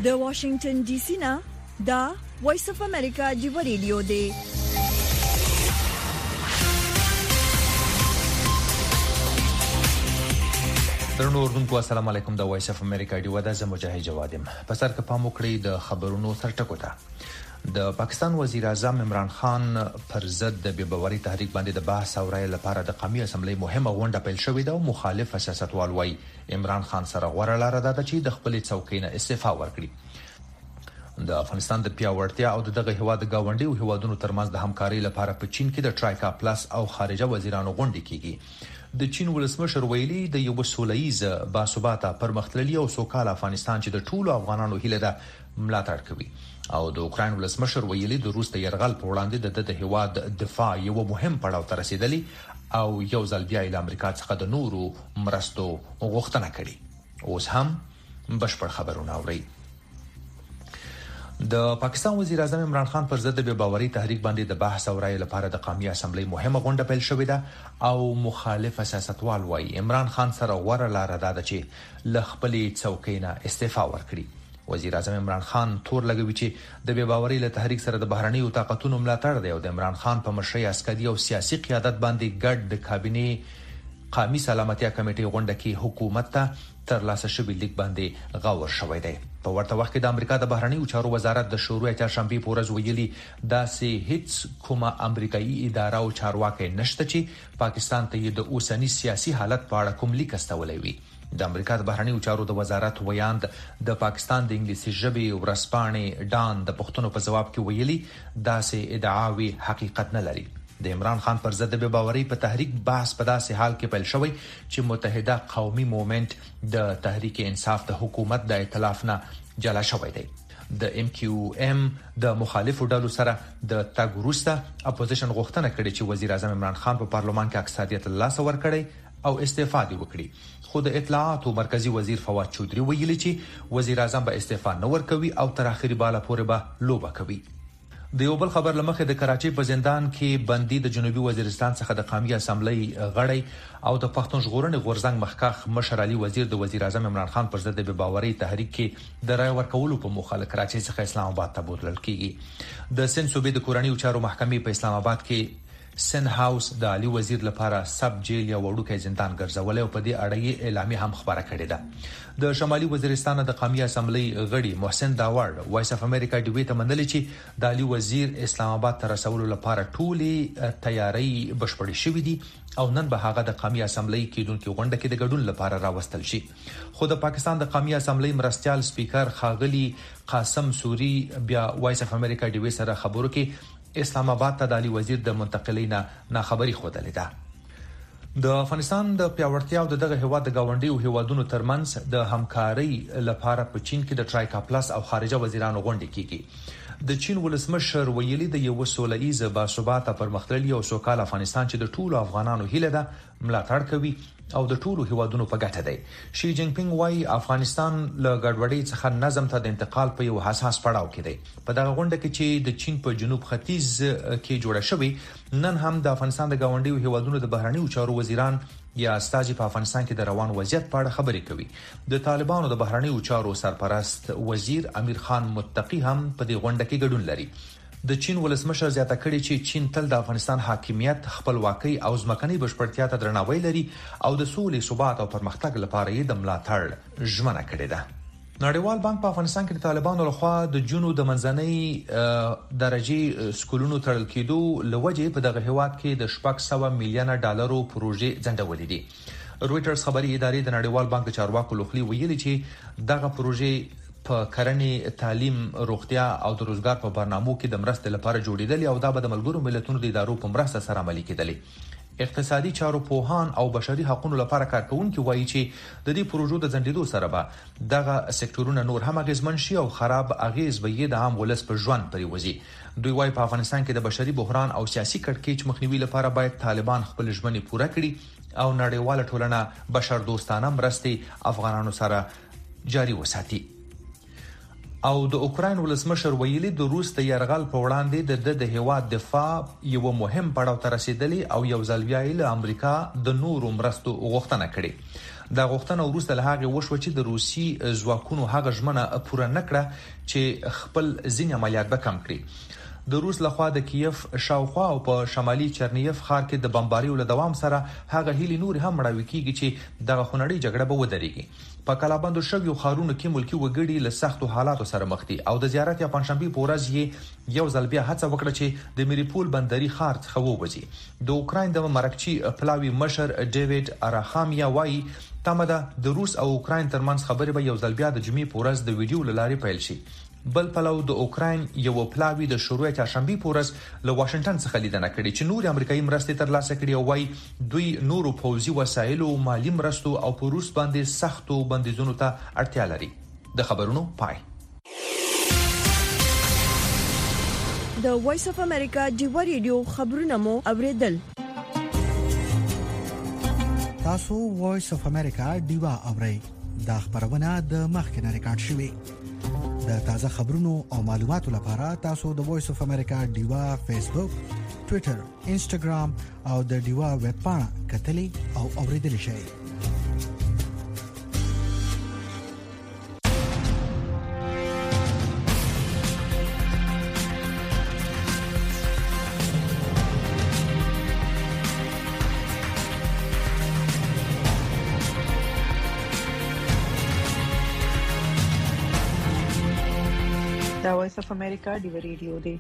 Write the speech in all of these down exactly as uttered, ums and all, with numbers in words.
د واشنگټن ډي سي نه دا وایس اف امریکا دی ریډیو دی. درنو اوردونکو السلام علیکم. د وایس اف امریکا دی ودا زه مجاهد جوادم. په سر کې پام وکړئ د خبرونو سرټکو ته. د پاکستان وزیر اعظم عمران خان پر ضد د بې باورۍ تحریک باندې د بحث او رایې لپاره د قومي اسمبلی مهمه غونډه پیل شوې ده او مخالف سیاستوال وايي عمران خان سره غوړه لاره ده چې د خپل څوکۍ نه استعفا ورکړي. د افغانستان د پیاوړتیا او دغه هیواد غاونډي او هیوادونو ترمنځ د همکارۍ لپاره په چین کې د ټرایکا پلس او خارجه وزیرانو غونډه کیږي. د چین ولسمشر ویلي د یو سولهییز باثباته پرمختللي او سوکاله افغانستان چې د ټولو افغانانو هیله ده ملاتړ کوي. او د اوکراین ولسمشر ویلي د روس د يرغل په وړاندې د د هیواد دفاع یو مهم پړاو ته رسیدلی او یو ځل بیا د امریکا څخه د نورو مرستو غوښتنه کړې. اوس هم بشپړ خبرونه اورئ. د پاکستان وزیر اعظم عمران خان پر ضد د بې باورۍ تحریک باندې د بحث او رایې لپاره د قومي اسمبلی مهمه غونډه پیل شوې ده او مخالف سیاستوال وايي عمران خان سره غوړه لاره ده چې ل خپل څوکۍ نه استعفا ورکړي. وزیر اعظم عمران خان تور لګوي چې د بې باورۍ له تحریک سره د بهرنیو طاقتونو ملاتړ دی او د عمران خان په مشرۍ عسکري او سیاسي قیادت باندې ګډ د کابینې قومي سلامتیا کمیټې غونډه کې حکومت ته تر لاسه شوی لیک باندې غور شوی دی. په ورته وخت کې د امریکا د بهرنیو چارو وزارت د شروع چهارشنبه په ورځ ویلي داسې هیڅ کومه امریکایي اداره او چارواکي نشته چې پاکستان ته د اوسنی سیاسي حالت په اړه کوم لیک استولې وي. د امریکا د بهرنیو چارو د وزارت ویاند د پاکستان د انګلیسي ژبې ورسپانې ډان د پښتنو په جواب کې ویلي داسې ادعاوي حقیقت نه لري. د عمران خان پر ضد د باورۍ په تحریک بحث په داسې حال کې پیل شوی چې متحده قومي موومنت د تحریک انصاف د حکومت د ائتلاف نه جلا شوی دی. د ام کیو ام د مخالفو ډلو سره د تګ وروسته اپوزیشن غوښتنه کړې چې وزیر اعظم عمران خان په پارلمان کې اکثریت لاسه ورکړي او استعفا دی وکړي. خو د اطلاعات او مرکزی وزیر فواد چودري ویلي چې وزیر اعظم به استعفا نه ورکوي او تر اخري بالا پورې به لوبه کوي. د یو بل خبر لمخې د کراچۍ په زندان کې بندي د جنوبي وزیرستان څخه د قومي اسمبلی غړی او د پښتون ژغورنې غورځنګ مخکښ مشر علي وزیر د وزیر اعظم عمران خان پر ضد د بې باورۍ تحریک کې د رای ورکولو په موخه له کراچۍ څخه اسلام آباد ته بوتلل کیږي. د سند صوبې د کورنیو چارو محکمې په اسلام آباد کې سن هاوس د علي وزیر لپاره سب جیل یا وړوکی زندان ګرځول او په دې اړه یې اعلامیه هم خبره کړې ده. د شمالي وزیرستان د قومي اسمبلی غړي محسن داور وایس اف امریکا دی وی ته منلي چې د علي وزیر اسلام آباد ته رسولو لپاره ټولې تیاری بشپړې شوې دي او نن به هغه د قومي اسمبلی کېدونکو غونډه کې د ګډون لپاره راوستل شي. خو د پاکستان د قومي اسمبلی مرستيال سپیکر خاغلی قاسم سوري بیا وایس اف امریکا دی وی سره خبرو کې اسلام آباد ته د علي وزیر د منتقلینا ناخبري خوده ده. د افغانستان د پیاوړتیا او دغه هیواد د گاونډي او هیوادونو ترمنځ د همکارۍ لپاره په چین کې د ټرایکا پلس او خارجه وزیرانو غونډه کیږي. د چین ولسمشر ویلي د یو سولهییز باثباته پرمختللي او سوکاله افغانستان چې د ټولو افغانانو هیله ده ملاتړ کوي او د ټولو هیوادونو په ګټه دی. شي جین پینګ وايي افغانستان له ګډوډۍ څخه نظم ته د انتقال په یو حساس پړاو کې دی. په دغه غونډه کې چې د چین په جنوب ختیځ کې جوړه شوې نن هم د افغانستان د گاونډي هیوادونو د بهرنیو چارو وزیران یا استازي په افغانستان کې د روان وضعیت په اړه خبرې کوي. د طالبانو د بهرنیو چارو سرپرست وزیر امیر خان متقی هم په دې غونډه کې ګډون لري. د چین ولسمشر زیاته کړي چې چین تل د افغانستان حاکمیت خپلواکۍ او ځمکنۍ بشپړتیا ته درناوی لري او د سولې ثبات او پرمختګ لپاره یې د ملاتړ ژمنه کړې ده. نړیوال بانک په افغانستان کې د طالبانو لخوا د جنو د منځنۍ درجه سکولونو تړل کېدو لوجې په دغه هیواد کې د شپږ سوه میلیونه ډالرو پروژې ځنډولې دي. رويټرز خبري ادارې د نړیوال بانک د چارواکو لخوا ویلي چې دغه پروژې په کرنې، تعلیم، روغتیا او د روزګار په برنامو کې د مرستې لپاره جوړېدل او دا به د ملګرو ملتونو د ادارو په مرسته سره عملي کېدلې. اقتصادي چارو پوهان او بشري حقوقو لپاره کارکونکي وایي چې د دې پروژو د ځنډېدو سره به دغه سکتورونه نور هم اغیزمن شي او خراب اغیز به یې د عام ولس په ژوند پریوزي. دوی وايي په افغانستان کې د بشري بحران او سیاسي کړکېچ مخنیوي لپاره باید طالبان خپل ژمنې پوره کړي او نړیواله ټولنه بشر دوستانه مرستې افغانانو سره جاري وساتي. او د اوکراین ولسمشر ویلي د روس د يرغل په وړاندې د د هیواد دفاع یو مهم پړاو ته رسیدلی او یو ځل بیا له امریکا د نورو مرستو غوښتنه کړې. د غوښتنه وروسته له هغه وشو چې د روسي ځواکونو هغه ژمنه پوره نکړه چې خپل ځینې عملیات به کم کړي. د روس لخوا د کیف شاوخوا او په شمالي چرنیف ښار کې د بمباریو له دوام سره هغه هیلي نور هم مړاوي کیږي چې دغه خونړۍ جګړه به ودرېږي. په کلابندو شویو ښارونو کې ملکی وګړي له سختو حالاتو سره مخ دي او د زیارت یا پنځشنبه په ورځ یې یو ځل بیا هڅه وکړه چې د میریپول بندري ښار څخه ووځي. د اوکراین د مرکچی پلاوی مشر ډیوډ اراخامیا وایي تمه د روس او اوکراین ترمنځ خبرې به یو ځل بیا د جمعې په ورځ د ویډیو لارې پیل شي. بل پلو د اوکراین یو پلاوی د شروع چهارشنبه په ورځ له واشنگټن څخه لیدنه کړې چې نور امریکایي مرستې ترلاسه کړي او وايي دوی نورو پوځي وسایل او مالی مرستو او په روس باندې سختو بندیزونو ته اړتیا لري. د خبرونو پای. د وایس اف امریکا ډیوا ریډیو خبرونه مو اوریدل. تاسو وایس اف امریکا ډیوا اورئ. دا خبرونه د مخکنه ریکارډ شوې. د تازه خبرونو او معلوماتو لپاره تاسو د وایس اف امریکا ډیوا فیسبوک، ټوئیټر، انسټاګرام او د ډیوا ویب پاڼه کتلي او اوریدل شئ. دا وایس اف امریکا ډیوا ریډیو دی.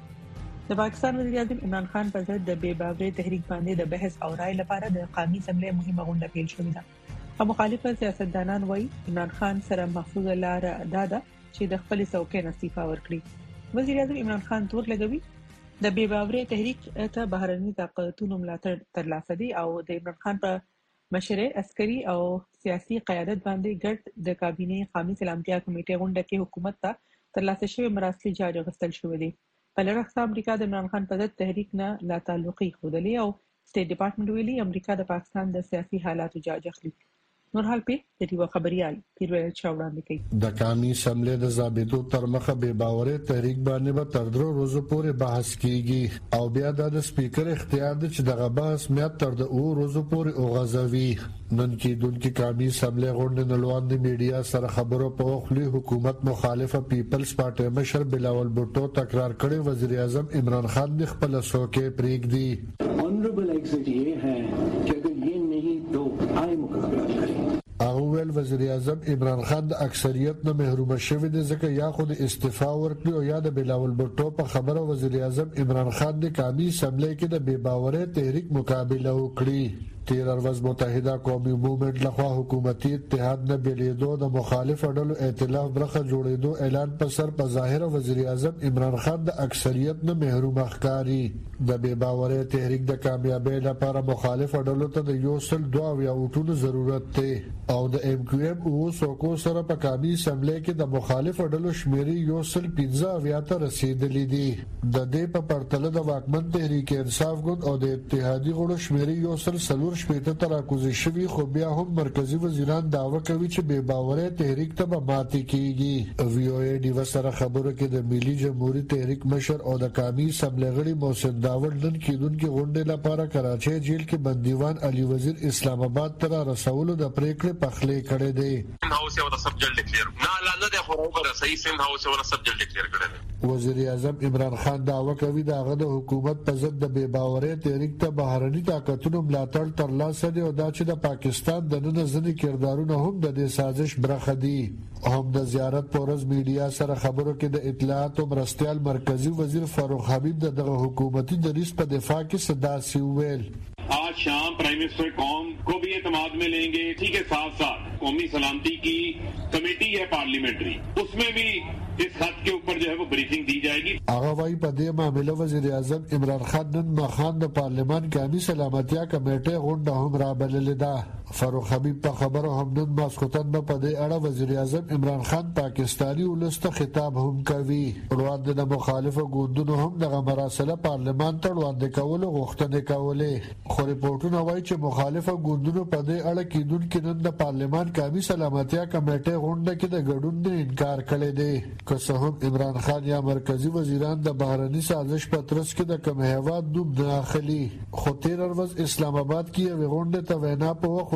د پاکستان وزیر اعظم عمران خان پر ضد د بے باورۍ تحریک باندې د بحث او رائے لپاره د قومي اسمبلی مهمه غونډه پیل شوې ده. مخالف سیاستدانان وایي عمران خان سره محفوظ لار ادا ده چې د خپل څوکۍ نه استعفا ورکړي. وزیر اعظم عمران خان تور لګوي د بے باورۍ تحریک ته بهرني طاقتونو ملاتړ ترلاسه دي او د عمران خان په مشرۍ عسکري او سیاسي قیادت باندې ګډ د کابینې قومي سلامتیا کمیټې غونډه کې حکومت ته ترلاسه شوی مراسل جاري غستل شوې دي. په لړخ امریکا د عمران خان په ضد تحریک نه لا تعلقي خودلی او سټیټ ډپارټمنټ ویلي امریکا د پاکستان د سیاسي حالاتو جاج اخلي. نور حال په د دیو خبريال پیروي چاوړاندې کوي. د قومي اسمبلی د ضابطو تر مخه به باوري تحریک باندې به تر درو ورځې پورې بحث کیږي او بیا د سپیکر اختیار دی چې دغه بحث میاد تر د او ورځې پورې اوغځوي. نن کې دونکو قومي اسمبلی غونډه نلوان د میډیا سره خبرو په خلی حکومت مخالفه پیپلز پارټي مشر بلاول بوټو تکرار کړي وزیر اعظم عمران خان د خپل څوکۍ پریږدي. Honourable exit ये है कि अगर ये नहीं तो आए मुकाबला करें. اول وزیر اعظم عمران خان د اکثریت نه محروم شوی دی ځکه یا خود استعفا ورکړي او یا د بلاول بوټو په خبره وزیر اعظم عمران خان د قومي اسمبلی کې د بے باورۍ تحریک مقابله وکړي. تیر ورځ متحده قومي موومنټ لخوا حکومتي اتحاد نه بلیدو د مخالف ډلو ائتلاف برخه جوړېدو اعلان په سر په ظاهر وزیر اعظم عمران خان د اکثریت نه محروم ښکاری. د بے باورۍ تحریک د کامیابی لپاره مخالف ډلو ته د یو سل دوه یا وټونو ضرورت دی او د ایم کیو ایم او سوکو سره په قومي اسمبلی کې د مخالف ډلو شمیرې یو سل پنځه اویا ته رسیدلې دي. د دې په پرتله د واکمن تحریک انصاف ګوند او د اتحادی غړو شمیرې یو سل څلور شپېته ته راکوزي شوي خو بیا هم مرکزی وزیران دعوه کوي چې بے باورۍ تحریک ته به ماتې کیږي. وی او ای ډیو سره خبرو کې د ملي جمهوریت تحریک مشر او د قومي اسمبلی غړي محسن داوود نن کېدونکو غونډې لپاره کراچۍ جیل کې بندیوان علي وزیر اسلام آباد ته رسولو د پریکړې پخلې کړې دي. هاوس یو د سبجیکټ ډیکلیئر نه لاندې د خبرو صحیح سیم هاوس یو د سبجیکټ ډیکلیئر کړی. وزیر اعظم عمران خان دعوه کوي دا غد حکومت په ضد د بے باورۍ تحریک ته بهرني طاقتونو ملاتړ ترلاسه دي او دا چې د پاکستان د نن ځنې کردارونه هم د دې سازش برخه دي. هم د زیارت پورز میډیا سره خبرو کې د اطلاعات او مرستيال مرکزی وزیر فاروق حبیب دغه حکومتي دریس په دفاع کې صدا سی ویل. आज शाम प्राइम मिनिस्टर कौम को भी एतमाद में लेंगे. इसी के साथ साथ कौमी सलामती की कमेटी है पार्लियामेंट्री, उसमें भी इस खत के ऊपर जो है वो ब्रीफिंग दी जाएगी. هغه وايي په دې معاملې وزیر اعظم عمران خان نن مخان د پارلیمان قومي سلامتیا کمیټې غونډه هم رابللې ده. فاروق حبیب په خبرو هم نن ماسکوتن په دې اړه وزیر اعظم عمران خان پاکستاني ولست خطاب هم کوي. وړاندې د مخالفو ګوندونو هم دغه مراسله پارلیمان ته وړاندې کول غوښتنې کولې. خو ریپورتونه وایي چې مخالفو ګوندونو په دې اړه کېدونکو نن د پارلیمان قومي سلامتیا کمیټې غونډه کې د ګډون نه انکار کړی دی. که څه هم عمران خان یا مرکزی وزیران د بهرني سازش په ترڅ کې د کوم هیواد نوم نه اخلي. خو تیر ورځ اسلام آباد کې یو غونډه ته وینا په وخت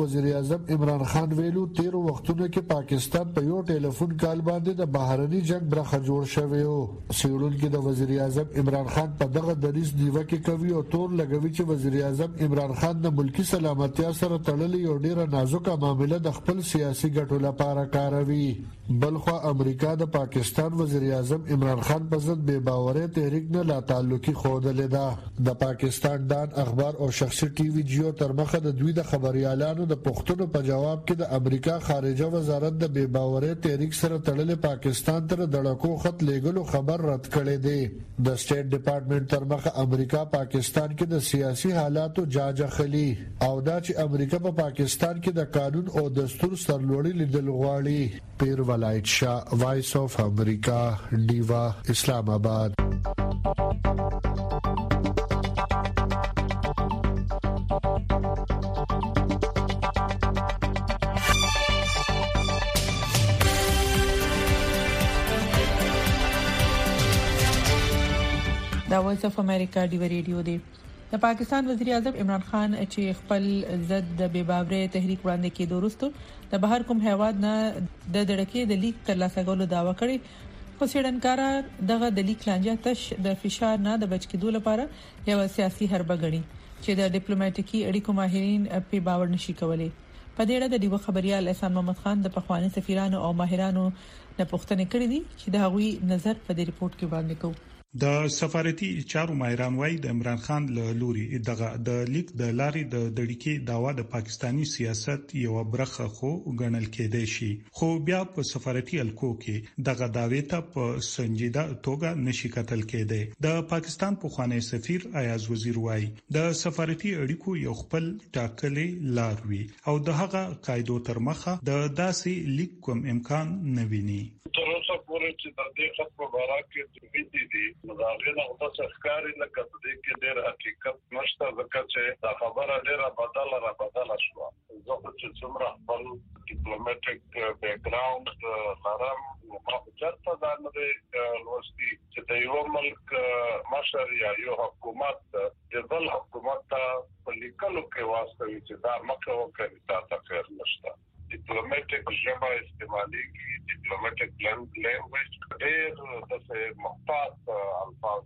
وزیر اعظم عمران خان ویلو تیر وختونو کې پاکستان په یو ټلیفون کال باندې د بهرني جنگ برخه جوړ شوی او سیولون کې د وزیر اعظم عمران خان په دغه دریس نیوکه کوي او تور لګوي چې وزیر اعظم عمران خان د ملکی سلامتیا سره تړلې یو ډیره نازکه معاملې د خپل سیاسي ګټو لپاره کاروي. بلخو امریکا د پاکستان وزیر اعظم عمران خان په ضد بے باورۍ تحریک نه لا تعلقي خوده ده. د پاکستان دان اخبار او شخصي ټي وي جیو تر مخه د دوی د خبريالانو د پښتنو په جواب کې د امریکا خارجه وزارت د بے باورۍ تحریک سره تړلې پاکستان تر دړکو خط لیګلو خبر رد کړي دي. د سټیټ ډپارټمنټ تر مخه امریکا پاکستان کې د سیاسي حالاتو جاج اخلي او دا چې امریکا په پاکستان کې د قانون او دستور سرلوړي لیدل غواړي. پیر ولایت شاه، وایس اف امریکا، ډیوا، اسلام آباد. دا وایس اف امریکا دی ریډیو دی. د پاکستان وزیر اعظم عمران خان چې خپل ضد د بے باورۍ تحریک وړاندې کېدو وروسته د بهر کوم هیواد نه د دړکې د لیک ترلاسه کولو داوا کړې، خو څېړنکاران دغه د لیک لانجه تش د فشار نه د بچ کېدو لپاره یو سیاسي حربه ګڼي چې د ډیپلوماټیکي اړیکو ماهرین په باور نشي کولای. په دې اړه د دیو خبريال احسان محمد خان د پخوانی سفیرانو او ماهرانو نه پوښتنه کړې دي چې د هغوی نظر په دې ریپورت کې وړاندې کوي. د سفارتي چارو ماهران وايي د عمران خان له لوري دغه د لیک د لارې د دړیکې داوا د پاکستانی سیاست یو برخه خو ګڼل کېدای شي، خو بیا په سفارتي الکو کې دغه داوی ته په سنجیده توګه نشي کتل کېدای. د پاکستان پخوانی سفیر ایاز وزیر وايي د سفارتي اړیکو یو خپل ټاکلې لار وي او د هغه قاعده تر مخه د داسې لیک کوم امکان نه ویني. تر اوسه پورې چې د دې خط په اړه کې د دې دي مداغینه او تاسو ښکاری لکه د دې کې ډېر حقیقت نشته، ځکه چې دا خبره ډېره بدله را بدله شوه. زه چې څومره خپل ډیپلوماټیک بیک ګراوند لرم نو چېرته دا نه دی لوستي چې د یو ملک مشر یا یو حکومت د بل حکومت ته په لیکلو کې واستوي چې دا مکه وکړي تاسو خیر نشته. ډیپلوماټیک ژبه استعمالي کی ډیپلوماټیک لینګویج ډېر د محتاط الفاظ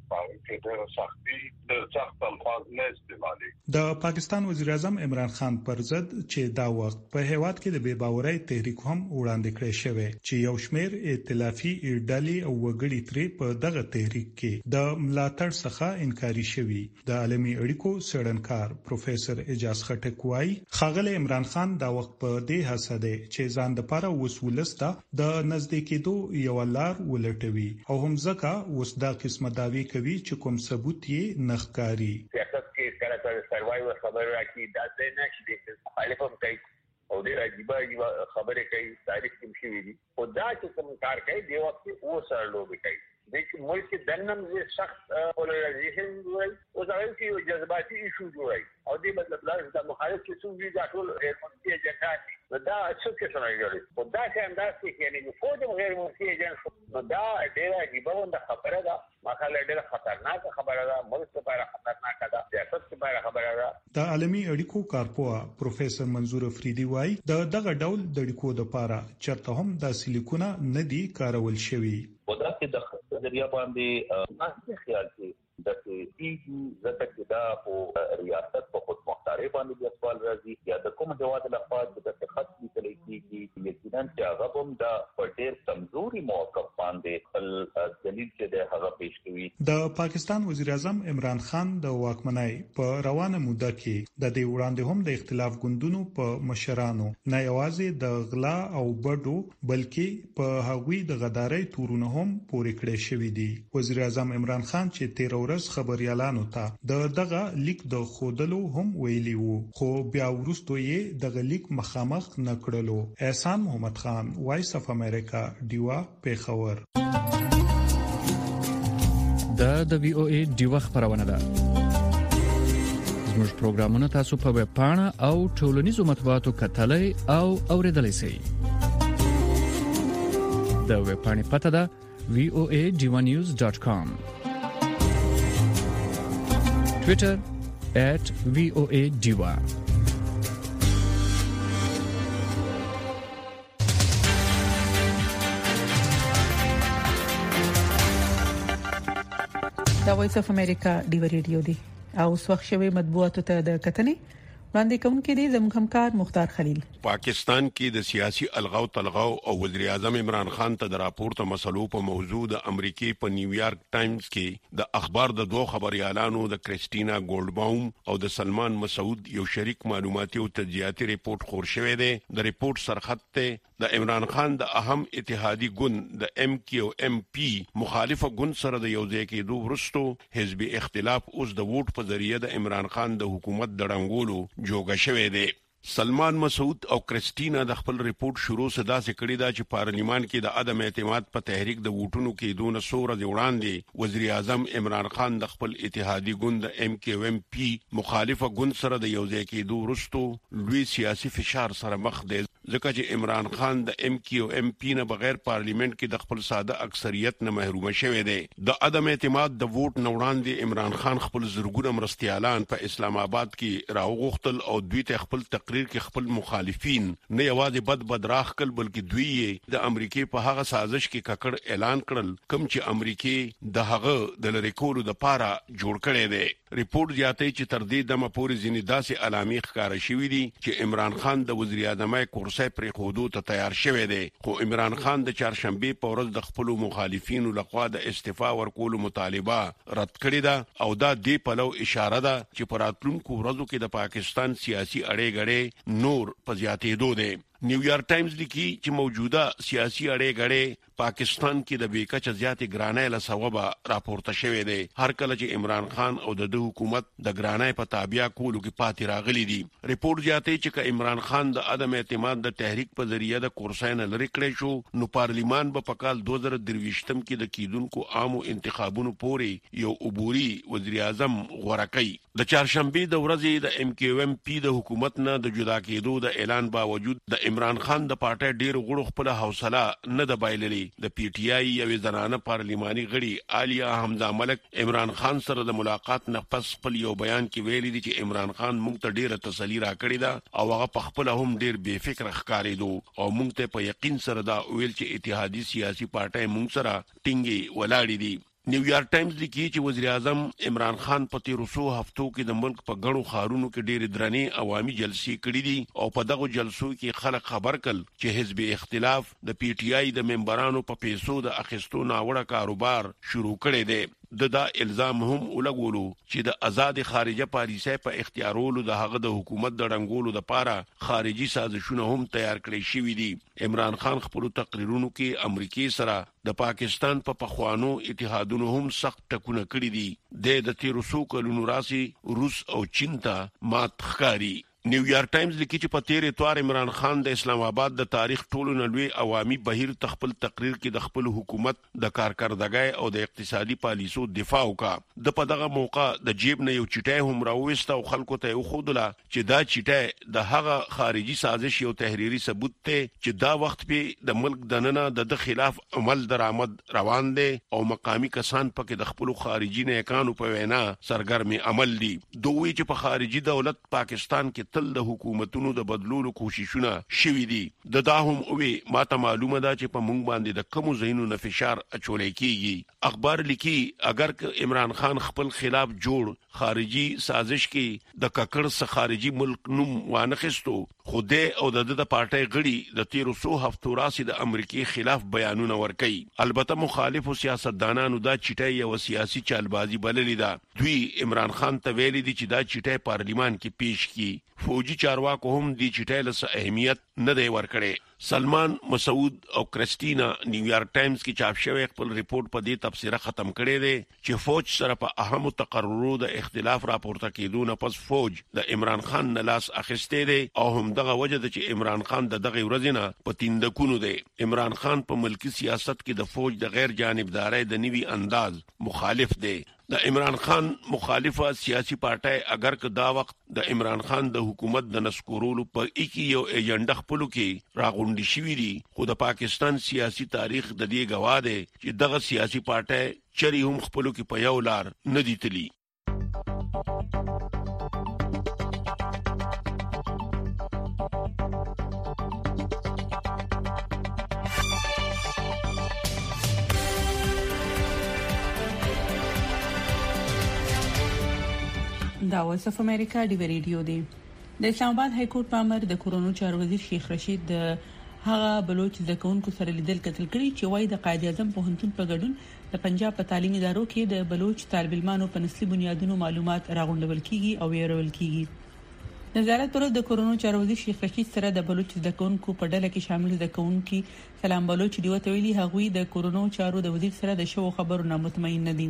کې ډېر سختي د سخت الفاظ نه استعمالي. د پاکستان وزیر اعظم عمران خان پر ضد چې دا وخت په هیواد کې د بے باورۍ تحریک هم وړاندې کړی شوی چې یو شمېر ائتلافي ډلې او وګړي ترې په دغه تحریک کې د ملاتړ څخه انکاري شوی. د عالمي اړیکو څېړنکار پروفیسور اجاز خټک وايي ښاغلی عمران خان دا وخت په دې هڅه دی چې ځان لپاره وسولسته د نزدېکېدو یو لار ولټوي او هم ځکه اوس دا قسمه داوی کوي چې کوم ثبوت یې نخکاری. سیاست کې کله کله سروایور خبره راځي دا څنګه چې مخالفم کوي او ډېر عجیب عجیب خبره کوي، تاریخ کې شوی دي او دا چې کوم کار کوي دی وخت او سره لوبي کوي. د ملک دنم زی سخت پولرایزیشن جوړي او دا یو جذباتي ایشو جوړي او دې مطلب لا د مخالف چې څو دي ټول غیر منطقي اجنډا دي. دا څه کې څنګه جوړي او دا چې انداز کې یعنی فوج غیر منطقي اجنډا نو دا ډېر عجیب او خبره ده، مخاله ډېر خطرناک خبره ده، ملک لپاره خطرناک ده، سیاست لپاره خبره ده. د عالمي اړیکو کارپوه پروفیسور منظور افریدي وايي د دغه ډول د اړیکو لپاره چرته هم د سلیکونه نه دي کارول شوی. ودا کې د ذریعہ باندې ماته خیال کې د ایږي زکه چې دا په ریاست په خود مختاري باندې د سوال راځي یا د کوم جواد لپاره د خط لیکل کېږي یقینا چې هغه هم د پټیر کمزوري موقف باندې خپل دلیل چې د هغه پیش کوي. د پاکستان وزیر اعظم عمران خان د واکمنۍ په روانه موده کې د دې وړاندې هم د اختلاف ګوندونو په مشرانو نه یوازې د غلا او بډو بلکې په هغوی د غدارۍ تورونه هم پورې کړې شوې دي. وزیر اعظم عمران خان چې تیر ورځ خبريالانو ته د دغه لیک د خودلو هم ویلي وو، خو بیا وروسته یې دغه لیک مخامخ نکړلو. احسان محمد خان، وایس اف امریکا، ډیوا، پیښور. دا د وی او ای ډیوا خبرونه ده. زموږ پروګرامونه تاسو په ویب پاڼه او ټولنیزو مطبوعاتو کتلای او اوریدلای شئ. د ویب پاڼې پته ده وی او ای ډیوا نیوز ډاټ کام. Twitter at V O A Diva. دا وایس اف امریکا ډیو ریډیو دی او وخت شوی مطبوعاتو ته د کتنې وړاندې کوونکې دي زموږ همکار مختار خلیل. پاکستان کې د سیاسي الغاو تلغاو او وزیر اعظم عمران خان ته د راپورته مسلو په موضوع د امریکای په نیویارک ټایمز کې د اخبار د دوه خبريالانو د کریسټینا ګولډباوم او د سلمان مسعود یو شریک معلوماتي او تجزیاتي ریپورت خور شوی دی. د ریپورت سرخط ته د عمران خان د اهم اتحادی ګوند د ایم کیو ایم پی مخالفه ګوند سره د یوځای کېدو وروسته حزب اختلاف اوس د ووټ په ذریعہ د عمران خان د حکومت د ړنګولو جوګه شوی دی. سلمان مسعود او کریسټینا د خپل ریپورت شروع صدا سره کړی دا چې پارلیمان کې د عدم اعتماد په تحریک د ووټونو کې دونه سوره دی وړاندې وزیر اعظم عمران خان د خپل اتحادی ګوند د ایم کیو ایم پی مخالفه ګوند سره د یوځای کېدو وروسته لوی سیاسي فشار سره مخ دی ځکه چې عمران خان د ایم کیو ایم پی نه بغیر پارلیمنت کې د خپل ساده اکثریت نه محروم شوی دی. د عدم اعتماد د ووټ نه وړاندې عمران خان خپل زرګونه مرستيالان په اسلام آباد کې راوغختل او دوی ته خپل تقریر کې خپل مخالفین نه یوازې بد بد راخکل بلکې دوی د امریکای په هغه سازش کې ککړ اعلان کړل کوم چې امریکای د هغه د لری کولو د پاره جوړ کړي دی. ریپورت زیاتوي چې تر دې دمه پورې ځینې داسې علامې ښکاره شوې دي چې عمران خان د وزیر اعظم کورسۍ پرې خودو ته تیار شوی دی خو عمران خان د چهارشنبه په ورځ د خپل مخالفینو لخوا د استعفا ورکولو مطالبه رد کړې ده او دا دې په لو اشاره ده چې په راتلونکو ورځو کې د پاکستان سیاسي اړې غړې نور په زیاتېدو دی. نیویارک ټایمز لیکي چې موجوده سیاسي اړې غړې پاکستان کې د بیکچ زیاتې ګرانۍ له سببه راپورته شوې دي. هر کله چې عمران خان او د حکومت د ګرانۍ په تابع کولو کې پاتې راغلي دي. ریپورت زیاتوي چې عمران خان د عدم اعتماد د تحریک په ذریعہ د کورسۍ نه لری کړی شو نو پارلیمان به په کال دوه زره درویشتم کې د کیدونکو عامو انتخابونو پورې یو عبوري وزیر اعظم غوړه کوي. د چهارشنبه د ورځې د ام کیو ام پی د حکومت نه د جدا کېدو د اعلان باوجود د عمران خان د پارټۍ ډیر غړو خپل حوصله نه د بایللي. د پی ټی آی یو زنانه پارلیماني غړي عالیه حمزه ملک عمران خان سره د ملاقات نه پس خپل یو بیان کې ویلي دي چې عمران خان موږ ته ډیره تسلی راکړې ده او هغه په خپل هم ډیر بے فکر ښکارېدو او موږ ته په یقین سره دا ویل چې اتحادی سیاسي پارټۍ موږ سره ټینګي ولاړې دي. نیویارک ټایمز لیکي چې وزیر اعظم عمران خان په تیرو څو هفتو کې د ملک په غړو خارونو کې ډېر درنې عوامي جلسې کړې دي او په دغه جلسو کې خلک خبر کړل چې حزب اختلاف د پی ټی آی د ممبرانو په پیسو د اخیستو ناوړه کاروبار شروع کړی دی. د دا الزام هم ولګولو چې د آزاد خارجه پالیسۍ په اختیارولو د هغه د حکومت د رنګولو د پاره خارجي سازشونه هم تیار کړی شوی دي. عمران خان خپل تقریرونو کې امریکای سره د پاکستان په پا پخوانو اتحادونو هم سخت ټکونه کړی دي. د تیرو څو کلونو راسي روس او چین ته مات ښکاری. نیویارک ټایمز لیکي چې په تیر اتوار عمران خان د اسلام آباد د تاریخ ټولو نړۍ عوامي بهیر تخپل تقریر کې د خپل حکومت د کارکردګۍ او د اقتصادي پالیسو دفاع وکړه. د په دغه موقع د جیب نه یو چټای هم راوېست او خلکو ته وښودله چې دا چټای د هغه خارجي سازش یو تحریری ثبوت ته چې دا وخت په د ملک دننه د خلاف عمل درآمد روان دي او مقامی کسان پکې د خپل خارجي نیکانو په وینا سرګرم عمل دي. دوی چې په خارجي دولت پاکستان کې تل د حکومتونو د بدلولو کوششونه شوي دي. د دا هم اوی ماته معلومه ده چې په مونږ باندې د کوم زینو نه فشار اچولې کیږي. اخبار لیکي اگر که عمران خان خپل خلاف جوړ خارجي سازش کې د ککړ څخه خارجي ملک نوم وانخستو خوده او د د پارټۍ غړي د تیرو څو هفتو راسي د امریکای خلاف بیانونه ورکړي. البته مخالفو سیاستدانانو دا چټای یو سیاسي چالبازي بللې ده. دوی عمران خان ته ویلي دي چې دا چټای پارلیمان کې پیش کړي. فوجي چارواکو هم دی چټای له اهمیت نه دی ورکړي. سلمان مسعود او کریسټینا نیویارک ټایمز کې چاپ شوی خپل ریپورت په دې تفسیر ختم کړی دی چې فوج سره په اهم تقررو د اختلاف راپورته کېدو نه پس فوج د عمران خان نه لاس اخیستی دی او هم دغه وجه ده چې عمران خان د دغه ورځې نه په تیندکونو دی. عمران خان په ملکی سیاست کې د فوج د غیر جانبدارۍ د نوي انداز مخالف دی. د عمران خان مخالفه سیاسي پارټۍ اگر که دا وخت د عمران خان د حکومت د نسکورولو په اکی یو ایجنډا خپلو کې راغونډي شوي دي خو د پاکستان سیاسي تاریخ د دې گواه دی چې دغه سیاسي پارټۍ چری هم خپلو کې په یو لار نه دي تلي. دا وایس اف امریکا دی ریډیو دی د اسلام آباد های کورټ په امر د کورونو چارو وزیر شیخ رشید د هغه بلوچ ځکونکو سره لیدل کتل کړي چې وایي د قائد اعظم پوهنتون په ګډون د پنجاب په تعلیمي ادارو کې د بلوچ طالب علمانو په نسلي بنیادونو معلومات راغونډول کیږي او ویرول کیږي. نظارت پر د کورونو چارو وزیر شیخ رشید سره د بلوچ ځکونکو په ډله کې شامل ځکونکو سلام بلوچ دی وته ویلي هغوی د کورونو چارو د وزیر سره د شو خبرو نه مطمئن نه دي.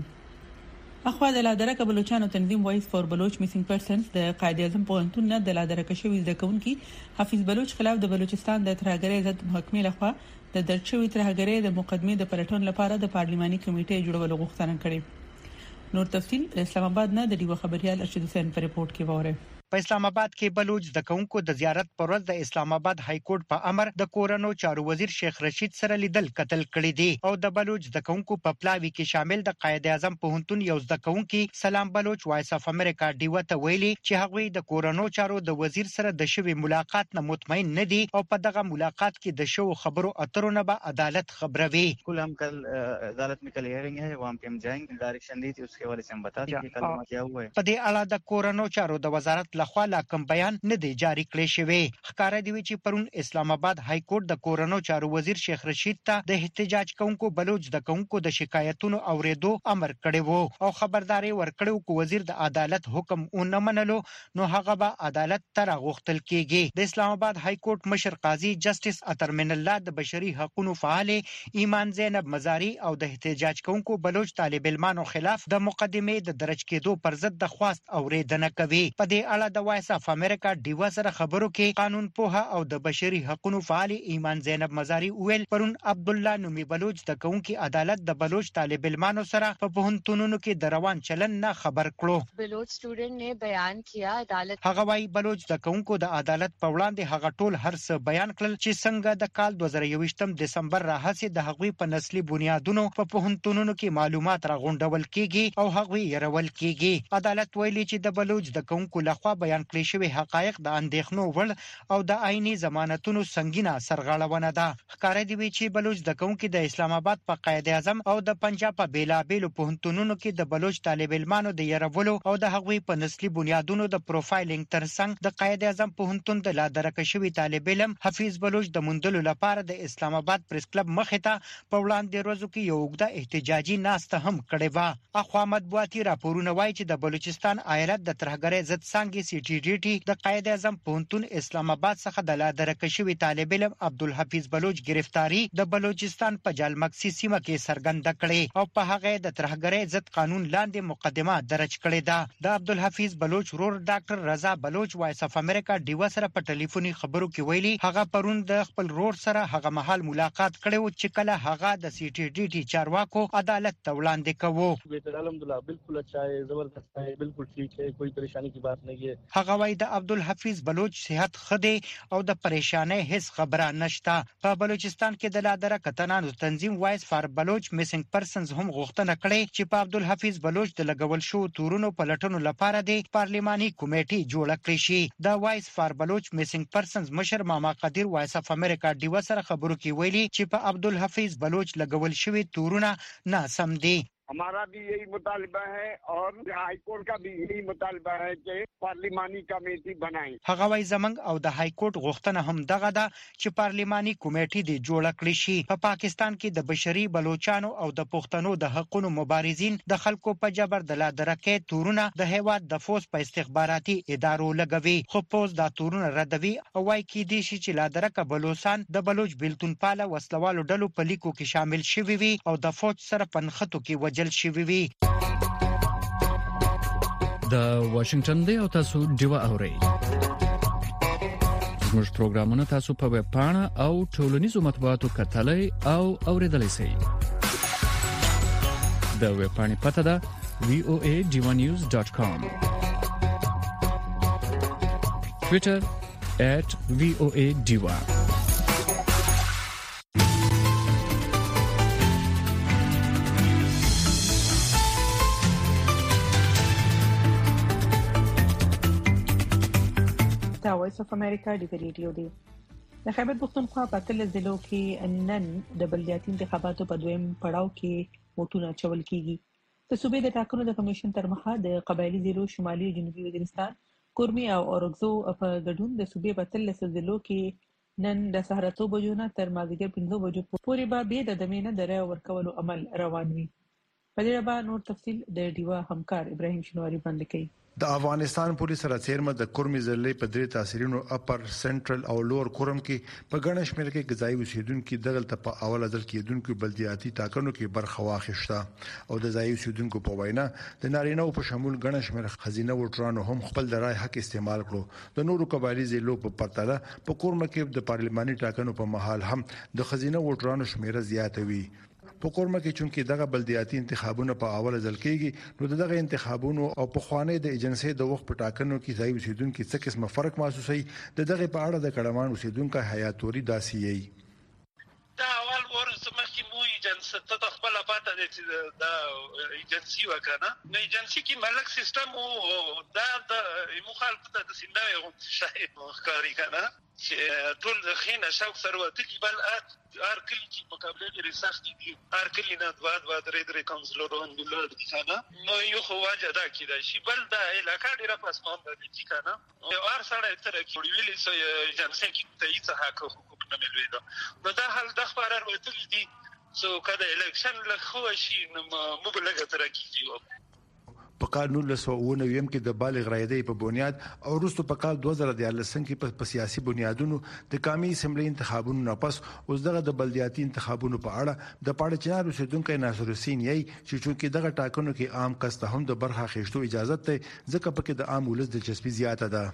اخوا د لادرکه بلوچستان تنظیم وایس فور بلوچ میسینګ پرسنز د قائد اعظم پوهنتون نه د لادرکه شوی ځکونکو حافظ بلوچ خلاف د بلوچستان د ترهګرۍ ضد محکمې لخوا د درچوي ترهګرۍ د مقدمې د پلټون لپاره د پارلماني کمیټې جوړولو غوښتنه کړې. نور تفصيل اسلام آباد نه د ډیو خبريال ارشد حسین پر رپورت کې وره. په اسلام آباد کې بلوچ ځکونکو د زیارت پر ورځ د اسلام آباد های کورټ په امر د کورونو چارو وزیر شیخ رشید سره لیدل کتل کړي دي او د بلوچ ځکونکو په پلاوي کې شامل د قائد اعظم پوهنتون یو ځکونکو سلام بلوچ وایس اف امریکا دیو ته ویلي چې هغوی د کورونو چارو د وزیر سره د شوی ملاقات نه مطمئن نه دي او په دغه ملاقات کې د شو خبرو اترو نه به عدالت خبروي. کل हम कल अदालत में कल हियरिंग है वहां पे हम जाएंगे डायरेक्शन दी थी उसके हवाले से हम बता देंगे कल वहां क्या हुआ है. په دې اړه د کورونو چارو د وزارت لخوا لا کوم بیان نه دی جاری کړی شوی. ښکارا دی چې پرون اسلام آباد های کورټ د کورونو چارو وزیر شیخ رشید ته د احتجاج کوونکو بلوچ د کوونکو د شکایتونو اوریدو امر کړی وو او خبرداري ورکړو کو وزیر د عدالت حکم اون منلو نو هغه به عدالت تر غوښتل کیږي. د اسلام آباد های کورټ مشر قاضي جسټس اتر من الله د بشري حقوقو فعال ایمان زینب مزاری او د احتجاج کوونکو بلوچ طالب علمانو خلاف د مقدمې د درج کېدو پر ضد د خواست اوریدنه کوي. په دې اړه د وایس اف امریکا ډیو سره خبرو کې قانون پوها او د بشري حقوقو فعال ایمان زینب مزاری ویل پرون عبد الله نومي بلوچ د کوونکی عدالت د بلوچ طالب علمانو سره په پوهنتونونو کې د روان چلن نه خبر کړو. بلوچ سټوډنټ نے بیان کیا عدالت هغه وايي بلوچ د کوونکو د عدالت په وړاندې هغه ټول هر څه بیان کړل چې څنګه د کال دوه زره یوویشتم دسمبر راهسي د هغوی په نسلي بنیادونو په پوهنتونونو کې معلومات راغونډول کیږي او هغوی يرول کیږي. عدالت ویلي چې د بلوچ د کوونکو لخوا بیان کړی شوی حقایق د اندېښنو وړ او د آئینی ضمانتونو سنگینه سرغړونه ده. ښکارا دی چې بلوچ د کوونکو د اسلام آباد په قائد اعظم او د پنجاب په بیلابیلو پوهنتونونو کې د بلوچ طالب علمانو د يرولو او د هغوی په نسلي بنیادونو د پروفایلینګ ترڅنګ د قائد اعظم پوهنتون د لادرکه شوی طالب علم حفیظ بلوچ د مندلو لپاره د اسلام آباد پریس کلب مخې ته په وړاندې ورځو کې یو وګړه احتجاجي ناسته هم کړې و. اخوا مطبوعاتي راپورونه وایي چې د بلوچستان ایالت د ترهګرۍ ضد څنګه سی ټي ډي ټي د قائد اعظم پوهنتون اسلام آباد څخه د لادرکه شوی طالب علم عبدالحفیظ بلوچ گرفتاری د بلوچستان په جالمکسي سیمه کې سرګند کړي او په هغه د ترهګرۍ ضد قانون لاندې مقدمه درج کړې ده. د عبدالحفیظ بلوچ ورور ډاکټر رضا بلوچ وایس اف امریکا ډیو سره په ټلیفوني خبرو کې ویلي هغه پرون د خپل رور سره هغه مهال ملاقات کړو چې کله هغه د سی ټي ډي ټي چارواکو عدالت ته وړاندې کوو. الحمدلله بالکل اچھا ہے زبردست ہے بالکل ٹھیک ہے کوئی پریشانی کی بات نہیں ہے. هغه وایي د عبدالحفیظ بلوچ صحت خدي او د پریشانه هیڅ خبره نشته. په بلوچستان کې د لادرکه تنانو تنظیم وایس فار بلوچ میسینګ پرسنز هم غوښتنه کړې چې په عبدالحفیظ بلوچ د لګول شو تورونو په لټونو لپاره د پارلماني کمیټې جوړه کړې شي. د وایس فار بلوچ میسینګ پرسنز مشر ماما قدیر وایس اف امریکا ډیو سره خبرو کې ویلي چې په عبدالحفیظ بلوچ لګول شوی تورونه نه سم دي. हमारा भी यही मुतालबा है और हाई कोर्ट का भी यही मुतालबा है कि पार्लिमानी कमेटी बनाएं. هغه وای زمنګ او د های کورټ غوښتنه هم دغه ده چې پارلماني کمیټې دی جوړ کړي شي. په پا پاکستان کې د بشري بلوچانو او د پښتنو د حقوقو مبارزین د خلکو په جبر د لادرکه تورونه د هیواد د فوز په استخباراتي ادارو لګوي خو پوز دا تورونه ردوي او وايي کې دي چې لادرکه بلوچستان د بلوچ بیلتون پاله وسلوالو ډلو په لیکو کې شامل شوي وي او د فوج سره پنخته کې وجل شوي وي. د واشنگټن دی او تاسو دیو اورئ. زموږ پروګرامونه تاسو په ویب پاڼه او ټولنیزو مطبوعاتو کتلای او اوریدلای شئ. د ویب پاڼې پته ده وی او ای ډیوا نیوز ډاٹ کام. ټوئیټر ایٹ وی او ای ډیوا. دا وایس اف امریکا دی ریډیو دی. د خیبر پښتونخوا په تل ضلعو کې نن د بلدیاتي انتخاباتو په دویم پړاو کې ووټونه چول کیږي. د صوبې د ټاکنو د کمیشن تر مخه د قبایلی ضلعو شمالي او جنوبي وزیرستان، کورمي او اورګزو په ګډون د صوبې په تلس ضلعو کې نن د سهار اته بجو نه تر مازدیګر پنځه بجو پورې به بیا د دمینه د رای ورکولو عمل روان وي. په دې اړه نور تفصیل د ډیوا همکار ابراهیم شنواری باندې کوي. د افغانستان پولیس سره چیرمه د کورمي ضلع په درې تحصیلونو اپر سنټرل او لوور کورم کې په ګڼ شمېر کې غذایی اوسیدونکو دغلت په اول ځل کېدونکو بلدیاتي ټاکنو کې برخه واخیسته او د ځای اوسیدونکو په وینا د نارینه په شمول ګڼ شمېر خزینه وټرانو هم خپل د رای حق استعمال کړو. د نورو قبایلی ضلعو په پرتله په کورم کې د پارلماني ټاکنو په محل هم د خزینه وټرانو شمیره زیاته وي. په کورمه کې چونکې دغه بلدیاتي انتخابونه په اول ځل کېږي نو دغه انتخابونو او په خوانې د ایجنسی د وخت په ټاکنو کې ځای اوسیدونکو څه قسمه فرق محسوسي د دغه په اړه د کډمان اوسیدونکو حیاتوري داسي دا اول ورسمه کې مو ایجنسی ته خپل پاته د ایجنسی وکنه نو ایجنسی کې ملک سیستم او دا د مخالفت د سینده شاهد مخکاری کنه چې ټول خینه شوق ثروت بل هر کلی چې مقابله لري سخت دي هر کلی نه دوا دوا درې درې کونسلرون دلته دي کنه نو یو خو واجه دا کیدا شي بل دا علاقې ډیره پسمان ده چې کنه یو هر سره تر کې ویلي سو ایجنسی کې ته هیڅ حق حقوق نه ملوي دا نو دا حل د خبره ورته دي سو کله الیکشن له خو شي نو مو بلګه تر کیږي. په کال نولس سوه اووه نوي کې د بالغ رایدې په بنیاد او وروسته په کال دوه زره دیارلس کې په سیاسي بنیادونو د قومي اسمبلی انتخابونو نه پس اوس دغه د بلدیاتي انتخابونو په اړه د پاړه چنار اوسیدونکو ناصر حسین یې چې چونکې دغه ټاکنو کې عام کس ته هم د برخه خېشتو اجازه ته ځکه پکې د عام ولس دلچسپي زیاته ده.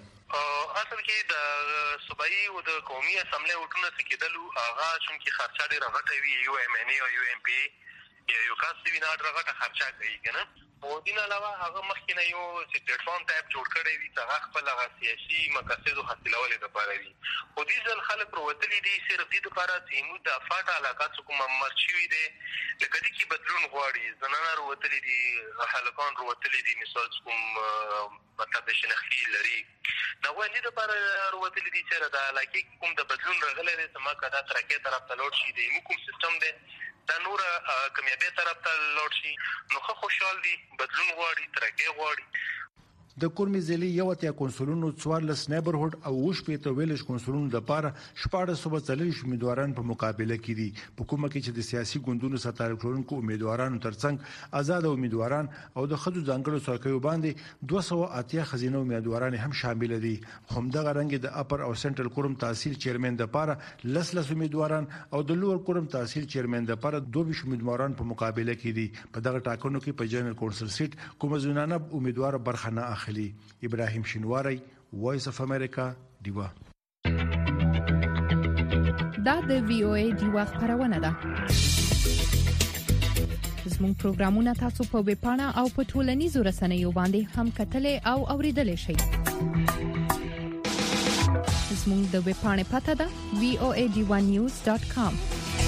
اصل کې د صوبایي او د قومي اسمبلی وټونه څخه کېدلو هغه چونکې خرچه ډېره غټه وي یو ایم ان ای او یو ایم پی یو کس دی نه ډېره خرچه کوي کنه او دین علاوه هغه مخکې نه یو چې پلیټ فارم ټایپ جوړ کړی وي چې هغه خپل هغه سیاسي مقاصد حاصلولو لپاره وي خو دې ځل خلک پروتلي دي صرف دې لپاره چې موږ د افاټ علاقات کوم مرچوي دي لکه دې کې بدلون غواړي زنانه وروتلي دي هلکان وروتلي دي مثال کوم مطلب شناختی لري نو ولې د لپاره وروتلي دي چې دا علاقې کوم د بدلون رغلې دي چې ما کدا ترکه طرف ته لوټ شي دي کوم سیستم دی دا نور کمیابه طرف ته لوټ شي نو خو خوشحال دي بدلون غواړي ترکه غواړي. د کورمي ضلع یو اتیا کنسولونو څوارلس نیبرهود او وش په ویلج کنسولونو د پاره شپږ سوه څلوېښت امیدواران په مقابله کې دي په کومه کې چې د سیاسي ګوندونو سره تعلق امیدوارانو ترڅنګ آزاد امیدواران او د خځو ځانګړو څوکیو باندې دوه سوه اتیا خزینه امیدواران هم شامل دي. همدغه رنګ د اپر او سنټرل کورم تحصیل چیرمن د پاره لس لس امیدواران او د لوور کورم تحصیل چیرمن د پاره دوه ویشت امیدواران په مقابله کې دي. په دغه ټاکنو کې په جنرال کونسل سیټ کوم زنانه امیدوار برخه نه اخلي. ابراهیم شنواری وایس اف امریکا دیوا. دا د وی او ای دیوا خبرونه ده. زموږ پروګرامونه تاسو په ویب پاڼه او په ټولنیزو رسنیو باندې هم کتلې او اوریدلې شئ. زموږ د ویب پاڼې پته ده وی او ای دیوا نیوز ډاټ کام.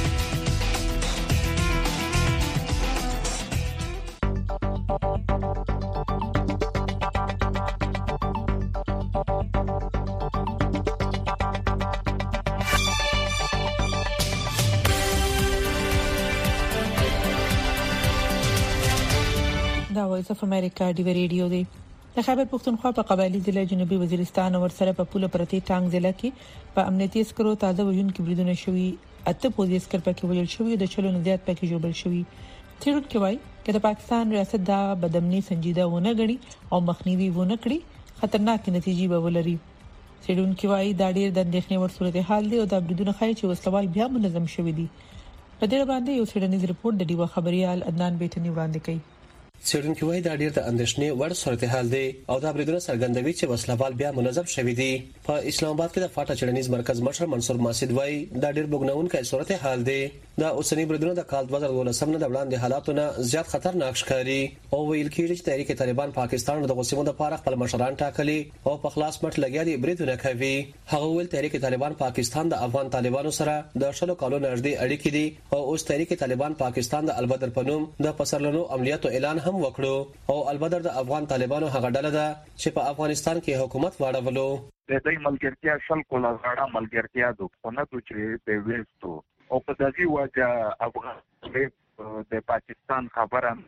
وایس اف امریکا ډیو ریډیو دی. د خیبر پختونخوا په قبایلی ضلع جنوبي وزیرستان او ورسره په پوله پرتی ټانګ ضلع کې په امنیتي عسکرو تازه وژونکو بریدونه شوي اته پولیس عسكر پکې وژل شوي د چلو نه زیات پکې جوړل شوي. تیرون کې وایي چې د پاکستان ریاست دا بدامني سنجیده ونه غړي او مخنیوي ونه کړي خطرناک نتیجې به ولري. تیرون کې وایي دا ډیر د اندېښنې ور صورتحال دی او دا بریدونه ښایي چې وسلوال بیا منظم شوي دي. په دې باندې یو څېړنیز رپورت د ډیوا خبريال عدنان بیٹنی وړاندې کوي. څېړونکو وايي دا ډیر د اندېښنې وړ صورتحال دی او دا بریدونه څرګندوي چې وسلوال بیا منظم شوي دي. په اسلام آباد کې د فاټا چړنیز مرکز مشر منصور ماسد وايي دا ډیر بګناونکی صورتحال دی. دا اوسنی بریدونه د کال دوه زره دولسم نه د وړاندې حالاتونه زیات خطرناک ښکاري او ویل کېږي چې تحریک طالبان پاکستان د غوسمو د لپاره خپل مشران ټاکلي او په خلاص مټ لګیا دي بریدونه کوي. هغه ویل تحریک طالبان پاکستان د افغان طالبانو سره د شلو کالو نږدې اړیکې دي او اوس تحریک طالبان پاکستان د البدر په نوم د پسرلنو عملیاتو اعلان هم وکړو او البدر د افغان طالبانو هغه ډله ده چې په افغانستان کې حکومت واړولو. د دې ملګرتیا شل کوله غاړه ملګرتیا د خونتو چې د وېستو او په دغه وجه افغان د پاکستان خبره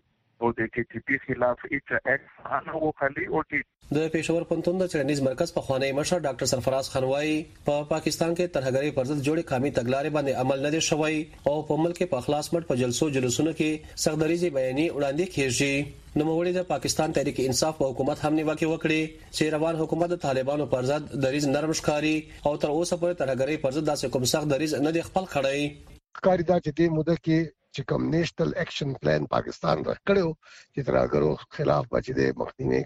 او د ټي ټي پی خلاف هیڅ اکټ نه وکړي او ټي د پېښور پونتون د چرنیز مرکز په خوانی مشر ډاکټر سرفراز خان وايي په پاکستان کې ترهګری پر ضد جوړې قومي تګلارې باندې عمل نه دي شوی او په ملک کې په اخلاص مټ په جلسو جلوسونو کې سختدریزي بیانې وړاندې کیږي نو موږ د پاکستان تحریک انصاف په حکومت هم نیوکه وکړي چې روان حکومت د طالبانو پر ضد دریز نرم ښکاری او تر اوسه پورې ترهګری پر ضد داسې کوم سخت دریز نه دی خپل کړی ښکاری دا چې د موده کې چې کوم نېشنل اکشن پلان پاکستان راکړو چې ترهګرو خلاف بچی د مخنیوي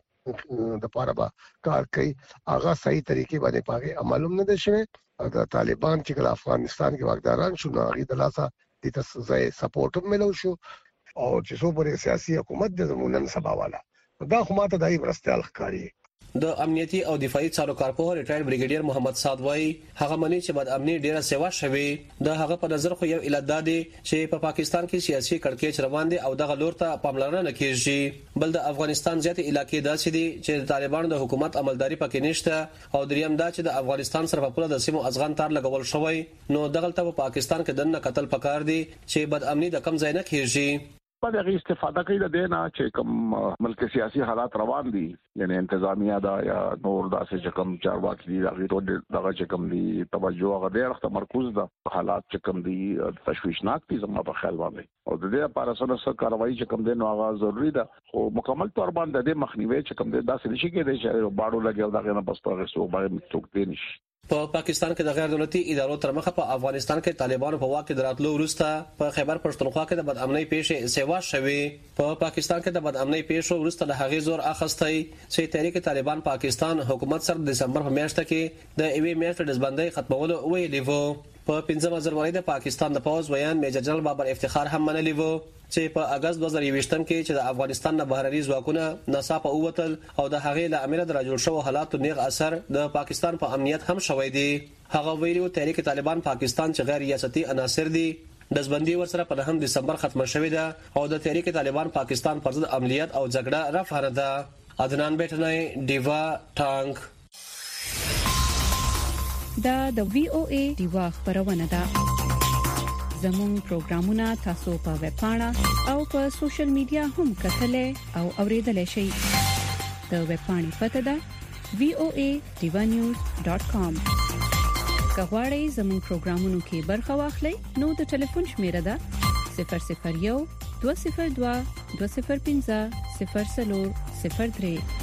د پاره با کار کوي هغه صحیح طریقې باندې پاګه عملوم نه دي شوی د طالبان چې افغانستان کې واکداران شو نو غي د لاسه د تسزای سپورټ ملو شو او چې څو پرې سیاسي حکومت د زمونن سبا والا دا خو ماته دای ورستل ښکاری د امنیتي او دفاعي چارو کارپوه ریټایر بریګیډیر محمد صاد وای هغه منی چې بد امني ډیره سیوا شوی د هغه په نظر خو یو علت دی چې په پاکستان کې سیاسي کړکېچ روان دي او دغه لور ته پاملرنه نه کیږي بل د افغانستان ځاتې علاقې داسې دي چې طالبانو د حکومت عملداري پکې نشته او دریم دا چې د افغانستان سره په پوره د سیمو ازغان تار لګول شوی نو دغه ته په پاکستان کې دنه قتل پکار دي چې بد امني د کم ځای نه کیږي په دغه استفاده کوي د دینه چې کوم ملک سیاسي حالات روان دي یعنی انتظامیه دا یا نور داسې چې کوم چارواکي دي هغه ټول دغه چې کوم دي توجه هغه ډېر تمرکز ده حالات چې کوم دي تشویشناک دي زموږ په خیال باندې او د دې لپاره سره سره کاروایی چې کوم دي نو هغه ضروری ده خو مکمل تور باندې د مخنیوي چې کوم دي داسې نشي کېدای چې باړو لګیو دغه نه بس په سو باندې څوک دی نشي په پا پاکستان کې د غیر دولتي ادارو تر مخه په افغانستان کې طالبانو په واک کې دراتلو وروسته په خیبر پښتونخوا کې د بد امنۍ پیښې سیوا شوي په پاکستان کې د بد امنۍ پیښو وروسته د هغې زور اخیستی چې تحریک طالبان پاکستان حکومت سره د دسمبر په میاشت کې د ایوي میاشتې د ځبندۍ ختمولو ویلي وو په پنځم ځل د پاکستان د پوز بیان میجر جنرال بابر افتخار هم منلی وو چې په اگست دوه هزار یوویشت کې چې د افغانستان نه بهرني ځواکونه ناڅاپه اووتل او د هغې له امله د راجوړ شو حالاتو نیغ اثر د پاکستان په امنیت هم شوی دی هغه ویلو تحریک طالبان پاکستان چې غیر ریاستي عناصر دي دزبندي ورسره په هم دسمبر ختمه شوې ده او د تحریک طالبان پاکستان پر ضد عملیات او جګړه رفع ده عدنان بیٹنای دیوا ټانک دا د وی او ای دیوا خبرونه ده زموږ پروګرامونه تاسو په ویب پاڼه او په سوشل میډیا هم کتلای او اوریدلای شئ د ویب پاڼې پته ده وی او ای دیوا نیوز ډاټ کام کغواړئ زموږ پروګرامونو کې برخه واخلئ نو د ټلیفون شمیره ده صفر صفر یو دوه صفر دوه دوه صفر پنځه صفر صفر صفر درې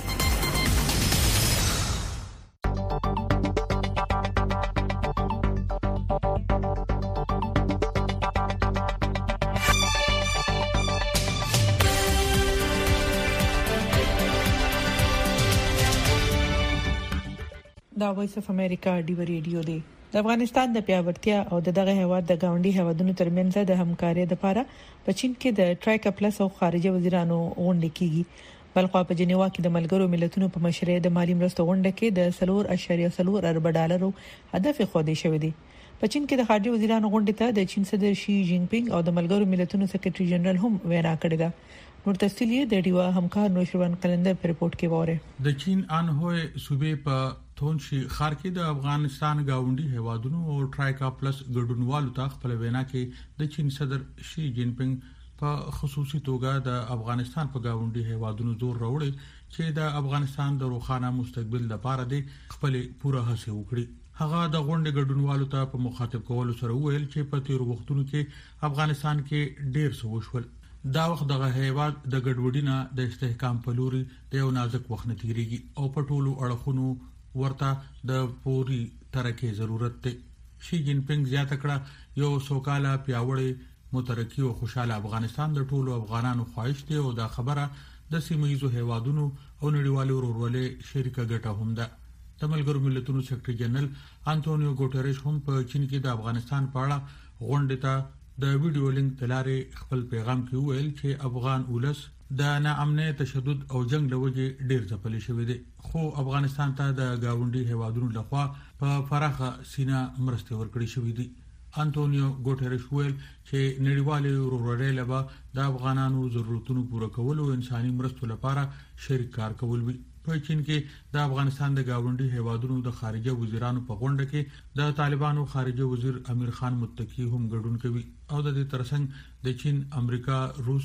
دا وایس اف امریکا ډیو ریډیو دی د افغانستان د پیاوړتیا او دغه هواد د گاونډي هوادونو ترمنځ د همکارۍ لپاره په چین کې د ټرایکا پلس او خارجه وزیرانو غونډه کیږي بلخو په جنیوا کې د ملګرو ملتونو په مشرۍ د مالی مرستو غونډه کې د سلور اشاریه سلور ارب ډالرو هدف خوده شوی دی په چین کې د خارجه وزیرانو غونډه ته د چین صدر شي جین پینګ او د ملګرو ملتونو سیکریټري جنرال هم وینا کړې ده نور تفصیلی د ډیوا همکار نوشروان کلندر په رپورت کې واره د چین انهوی صوبې په تونشي خار کې د افغانستان گاونډي هوادونو او ټرایکا پلس ګډونوالو ته خپل وینا کې د چین صدر شي جین پینګ په خصوصي توګه د افغانستان په گاونډي هوادونو زور راوړي چې د افغانستان د روښانه مستقبل لپاره د خپل پوره هڅه وکړي هغه د غونډې ګډونوالو ته په مخاطب کولو سره ویل چې په تیر وختونو کې افغانستان کې ډیر څه وشول دا وخت دغه هیواد د ګډوډینه د استحکام په لوري د یو نازک وخت نتیریږي او په ټولو اړخونو ورته د پوری ترکه ضرورت دی شي جین پینګ زیاته کړه یو سوکاله پیاوړی مترقی او خوشاله افغانستان د ټولو افغانانو خواهش دی او دا خبره د سیمایي هیوادونو او نړیوالو ورورولې شریکه ګټه هم ده د ملګرو ملتونو سیکریټري جنرال انټونیو ګوټریش هم په چین کې د افغانستان په اړه غونډه ته د ویډیو لینک تلاري خپل پیغام کې ویل چې افغان ولس د ناامنۍ تشدد او جنگ لوجه ډیر ځپل شوی دی خو افغانستان ته د گاونډي هیوادونو لخوا په فراخه سینا مرسته ورکړي شوې دي انټونیو ګوټریش ویل چې نړیوال ورورولۍ لپاره د افغانانو ضرورتونو پوره کول او انساني مرستو لپاره شریک کار کول وي په چین کې د افغانستان د گاونډي هیوادونو د خارجه وزیرانو په غونډه کې د طالبانو خارجه وزیر امیر خان متقی هم ګډون کوي او د دې ترڅنګ د چین، امریکا، روس،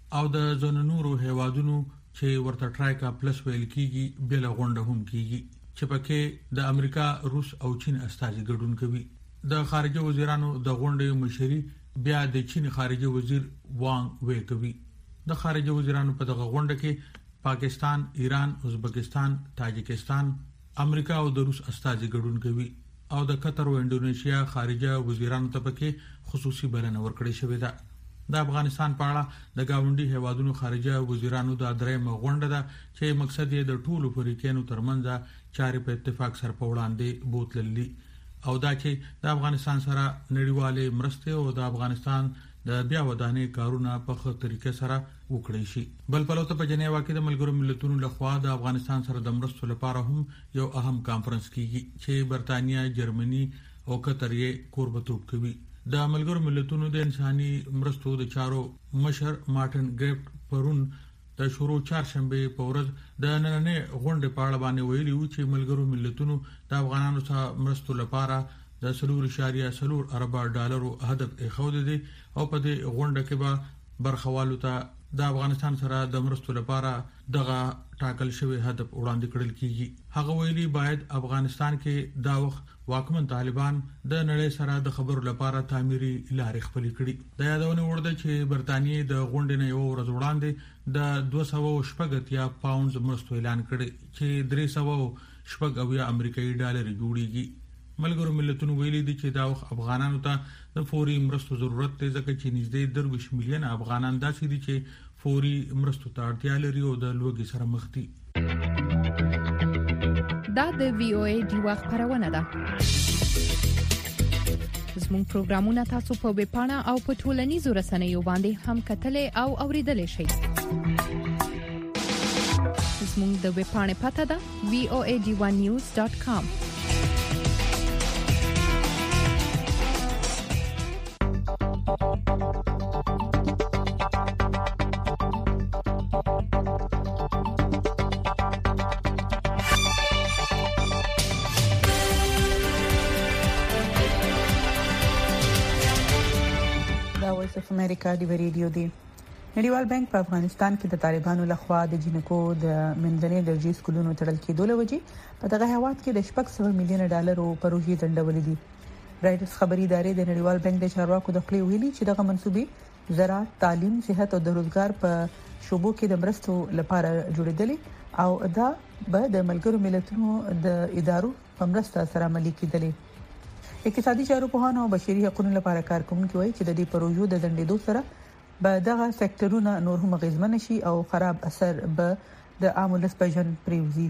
او د زونونورو هیوادونو چې ورته ټرایکا پلس ویل کیږي بل غونډه هم کیږي چې پکې د امریکا، روس او چین استازي ګډون کوي. د خارجه وزیرانو د غونډې مشري بیا د چین خارجه وزیر وانګ وی کوي. د خارجه وزیرانو په دغه غونډه کې پاکستان، ایران، ازبکستان، تاجکستان، امریکا او د روس استازي ګډون کوي او د قطر او انډونیشیا خارجه وزیرانو ته پکې خصوصي بلنه ورکړې شوې ده. د افغانستان په اړه د گاونډي هیوادونو خارجه وزیرانو د درېمه غونډه ده چې مقصد یې د ټولو فریقونو ترمنځ چارې په اتفاق سره په وړاندې بوتللي او دا چې د افغانستان سره نړیواله مرسته او د افغانستان د بیا ودانې کارونه په ښه طریقه سره وکړي شي. بل په لوته په جنیوا کې د ملګرو ملتونو لخوا د افغانستان سره د مرستو لپاره هم یو اهم کانفرنس کیږي چې برتانیا، جرمني او قطر یې کوربتوب کوي. د ملګرو ملتونو د انساني مرستو د چارو مشر مارټن ګریفټ پرون د شروع چهارشنبه په ورځ د نننې غونډې په اړه باندې ویلي و چې ملګرو ملتونو د افغانانو سره مرستو لپاره د سلور اشاریه سلور ارب ډالرو هدف ایښود دي او په دې غونډه کې به برخوالو ته د افغانستان سره د مرستو لپاره دغه ټاکل شوی هدف وړاندې کړل کیږي. هغه ویلي باید افغانستان کې دا وخت واکمن طالبان د نړۍ سره د خبرو لپاره تعمیري لارې خپل کړي. د یادونه ورده چې برتانیې د غونډې نه یو ورځ وړاندې د دوه سوه شپږ اتیا پاونډز مرستو اعلان کړي چې درې سوه شپږ اویا امریکایي ډالر جوړیږي. ملګرو ملتونو ویلي دي چې دا وخت افغانانو ته د فوري مرستو ضرورت دی ځکه چې نږدې درویش میلیون افغانان داسې دي چې فوري مرستو ته اړتیا لري او د لوږې سره مخ دي. دا د وی او ای دی وخت خبرونه ده. زموږ پروګرامونه تاسو په ویب پاڼه او په ټولنیزو رسنیو باندې هم کتلې او اوریدلې شئ. زموږ د ویب پاڼې پته ده وی او ای ډی ون نیوز ډاټ کام. امریکا دی ریډیو دی. نړیوال بانک په افغانستان کې د طالبانو لخوا د جنکو د منځنۍ درجه سکولونو تړل کېدو لوجې په دغه هیواد کې د شپږ سوه میلیون ډالرو پروژې دندولې دي. رایټرز خبري ادارې د نړیوال بانک د چارواکو د خپل ویلي چې دغه منسوبې زراعت، تعلیم، صحت او د روزګار په شوبو کې د مرستو لپاره جوړېدلې او دا به د ملګرو ملتونو د ادارو په مرسته سره عملي کېدلې. اقتصادي چارو په هانو او بشري حقوقو لپاره کارکونکي وایي چې د دې پروژو د دندېدو سره به دغه سېکټرونه نور هم غیزمن شي او خراب اثر به د عام ولس په ژوند پریوزي.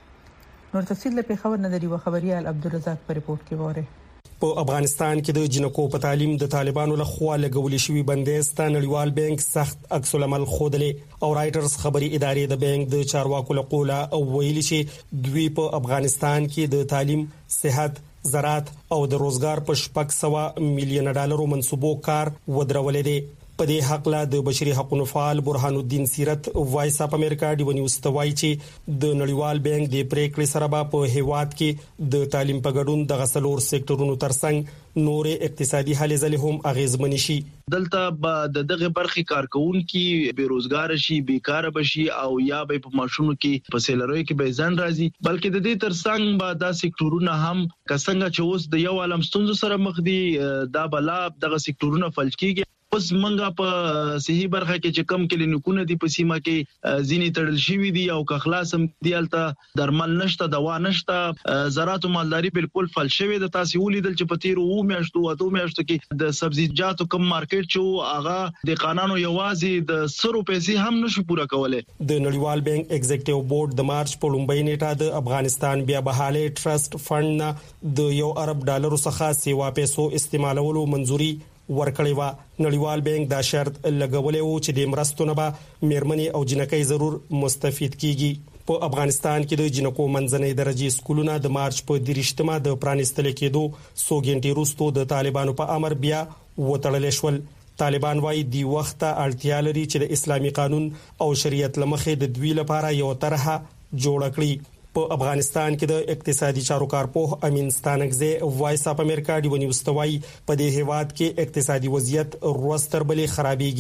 نور تفصیل له پیښور نه دی خبريال عبدالرزاق په رپورت کې وره. په افغانستان کې د جنکو په تعلیم د طالبانو لخوا لګول شوی بندیز ته نړیوال بانک سخت عکس العمل خوده او رایټرز خبري ادارې د بانک د چارواکو لقوله او ویلي چې دوی په افغانستان کې د تعلیم، صحت، زراعت او د روزګار په شپږ سوه میلیون ډالرو منسوبو کار ودرولې دي. په دې حق لا د بشري حقوقو فعال برهان الدین سیرت وایس اپ امریکا دی ونیوز توای چې د نړیوال بانک د پریکړې سره په هیواد کې د تعلیم په ګډون د غسلور سېکټرونو ترڅنګ نورې اقتصادي هلې ځلې هم اغیزمن شي. دلته د دغه برخي کارکونکو بیروزګار شي، بیکاره بشي او یا به په ماشونو کې په سیلروي کې به ځان راځي، بلکې د دې ترڅنګ به دا سېکټرونه هم کڅنګ چې اوس د یو عالم ستونزو سره مخ دي دا بلا دغه سېکټرونه فلج کیږي. اوس منګه په صحیح برخه کې چې کم کلینیکونه دي په سیمه کې ځینی تړل شوی دي او که خلاصم دیالته درمل نشته، دوا نشته، زراعت او مالداري بالکل فل شوی د تاسو ولیدل چې په تیر او میاشتو او اته میاشتو کې د سبزیجاتو کم مارکیټ چې هغه د قانونو یوازې د سرو پیسې هم نشو پوره کولای. د نړیوال بانک ایگزیکټیو بورډ د مارچ په لومړۍ نیټه د افغانستان بیا بحاله ټرست فند نه د یو ارب ډالرو څخه سیوا پیسو استعمالولو منځوري ورکړی و. نړیوال بانک دا شرط لګولې و چې د مرستو نه به میرمنې او جنکۍ ضرور مستفید کیږي. په افغانستان کې د جنکو منځنۍ درجه سکولونه د مارچ په دریشتمه د پرانستل کېدو سوګنټي روستو د طالبانو په امر بیا وټړل شول. طالبان وايي دی وخت اړتیا لري چې د اسلامي قانون او شریعت لمخې د دوی لپاره یو طرحه جوړ کړي. په افغانستان کې د اقتصادي چارو کارپوه امین ستانکزه وایس اپ امریکا دی ونیوز توای په دې هیواد کې اقتصادي وضعیت روستر بلې خرابېږي.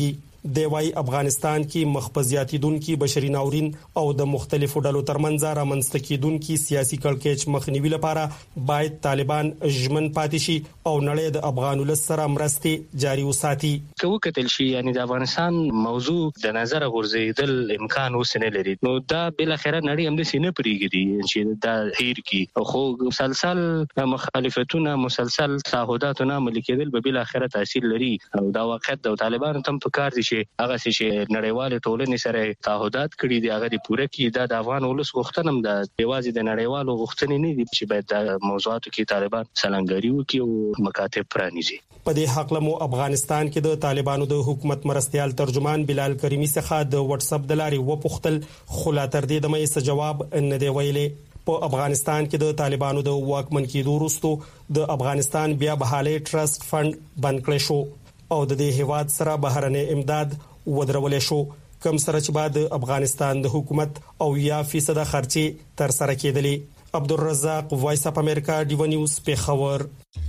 د وای افغانستان کې مخبزياتیدونکو بشري ناورین او د مختلفو ډلو ترمنځ رامنځته کیدونکو سیاسي کړکېچ مخنیوي لپاره باید طالبان ژمن پاتې شي او نړۍ د افغان ولس سره مرستې جاري وساتي. کوم کتل شي یعنی د افغانستان موضوع د نظر غورځیدل امکان وسنه لري، نو دا بل اخره نړۍ هم د سینې پریږدي چې دا هیر کی خو مسلسل مخالفتونه مسلسل تعهداتونه عملي کېدل به بل اخره تاثیر لري او دا واقعیت د طالبانو تم په کار دي چې هغه چې نړیوال ټولنې سره تعهدات کړي دي هغه د پوره کې د افغان ولس غوښتنه هم د دیوازي د نړیوالو غوښتنې نه دي چې باید د موضوعاتو کې طالبان سلنګري وکړي او مکاتب پرانیزي. په دې حق لمو افغانستان کې د طالبانو د حکومت مرستيال ترجمان بلال کریمی څخه د واتس اپ د لارې وپوښتل خو لا تر دې د مې جواب نه دی ویلې. په افغانستان کې د طالبانو د واکمن کېدو وروسته د افغانستان بیا بحالي ټرست فند بند کړی شو او د دې هیواد سره بهرنی امداد ودرول شو کوم سره چې بعد افغانستان د حکومت او یا فیصد خرچي تر سره کېدلې. عبدالرزاق وایس اپ امریکا ډیو نیوز په خبر.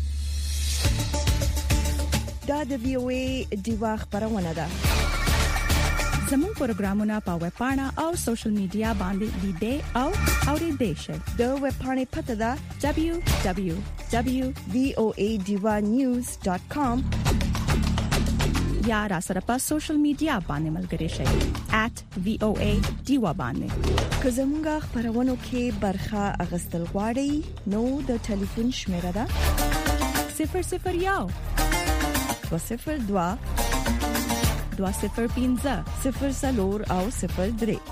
دا د وی او ای ډیوا خبرونه ده. زموږ پروګرامونه په ویب پاڼه او سوشل میډیا باندې لیدئ او اورئ شئ. د ویب پاڼې پته ده دبليو دبليو دبليو ډاٹ وی او ای ډیوا نیوز ډاٹ کام یا را سره په سوشل میډیا باندې ملګری شئ ایٹ وی او ای ډیوا باندې. که زموږ خبرونو کې برخه اغستل غواړئ نو د ټلیفون شمیره ده صفر صفر یو دو صفر دو دو صفر پنځه صفر سلور او صفر درې.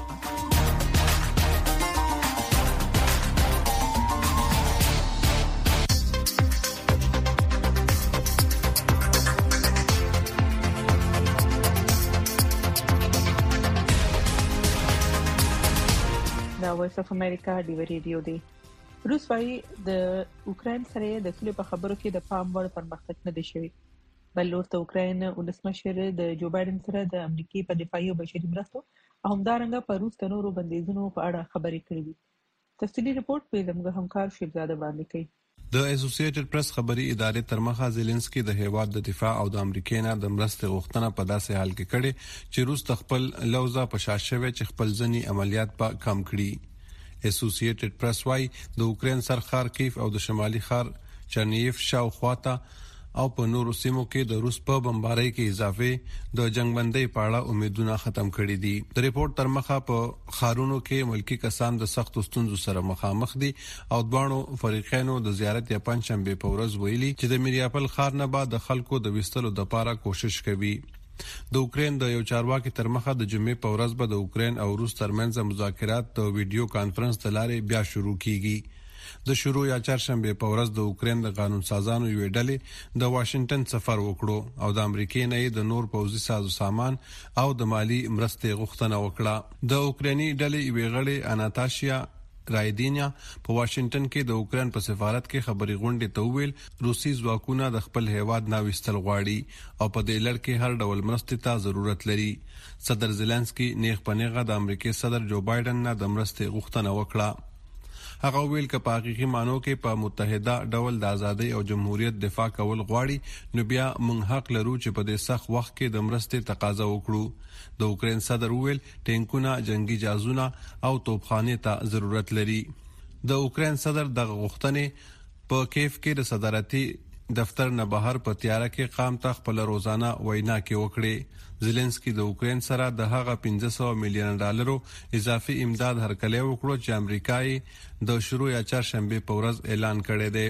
وایس اف امریکا ډیو ریډیو دی. روس وايي د اوکرين سره د سولې په خبرو کې د پام وړ پرمختګ نه دی شوی، بل ورته اوکرين ولسمشر د جو بایدن سره د امریکای په دفاعي او بشري مرستو او همدارنګه په روس د نورو بندیزونو په اړه خبرې کړې دي. تفصیلي رپورت په زموږ همکار شیبزاده باندې کوي. د اسوسییټډ پریس خبري ادارې ترمخه زيلنسکي د هیواد د دفاع او د امریکای نه د مرستې غوښتنه په داسې حال کې کړي چې روس خپل لوزه په شاشوي چې خپل ځنی عملیات په کم کړي. اسوسییټډ پریس وايي د اوکرين سر خارکیف او د شمالي خار چرنیف شاوخواته او په نورو سیمو کې د روس په بمبارۍ کې اضافه د جنگبندۍ په اړه امیدونه ختم کړي دي. د ریپورت تر مخه په خارونو کې ملکی کسان د سخت ستونزو سره مخامخ دي او دوانو فریقینو د زیارت یا پنځشنبه په ورځ ویلي چې د میریاپل خار نه بعد د خلکو د وستلو د لپاره کوشش کوي. د اوکرين د یو چارواکي تر مخه د جمعې په ورځ به د اوکرين او روس ترمنځ مذاکرات د ویډیو کانفرنس د لارې بیا شروع کیږي. د شروع یا چهارشنبه په ورځ د اوکرين د قانون سازانو یو ډلې د واشنگټن سفر وکړو او د امریکای نه د نور پوځي سازو سامان او د مالی مرستې غوښتنه وکړه. د اوکراني ډلې یو غړي اناتاشیا رایدینیا په واشنگټن کې د اوکرين په سفارت کې خبري غونډې ته ویل روسي ځواکونه د خپل هیواد نه وستل غواړي او په دې لړ کې هر ډول مرستې ته ضرورت لري. صدر زيلنسکي نیغ پنیغه د امریکای صدر جو بایدن نه د مرستې غوښتنه وکړه. هغه ویل ک په حقيقي مانو کې په متحده ډول د ازادي او جمهوریت دفاع کول غواړي نو بیا موږ حق لرو چې په دې سخت وخت کې د مرستې تقاضا وکړو. د اوکرين صدر ویل ټینکونه جنگي جهازونه او توپخانه ته ضرورت لري. د اوکرين صدر د غوښتنې په کیف کې د صدارتي دفتر نه بهر په تیاره کې قام ته خپل روزانه وینا کې وکړي. زيلنسکي د اوکرين سره د هغه پنځه سوه میلیون ډالرو اضافي امداد هرکلی وکړو چې امریکای د شروع یا چهارشنبه په ورځ اعلان کړی دی.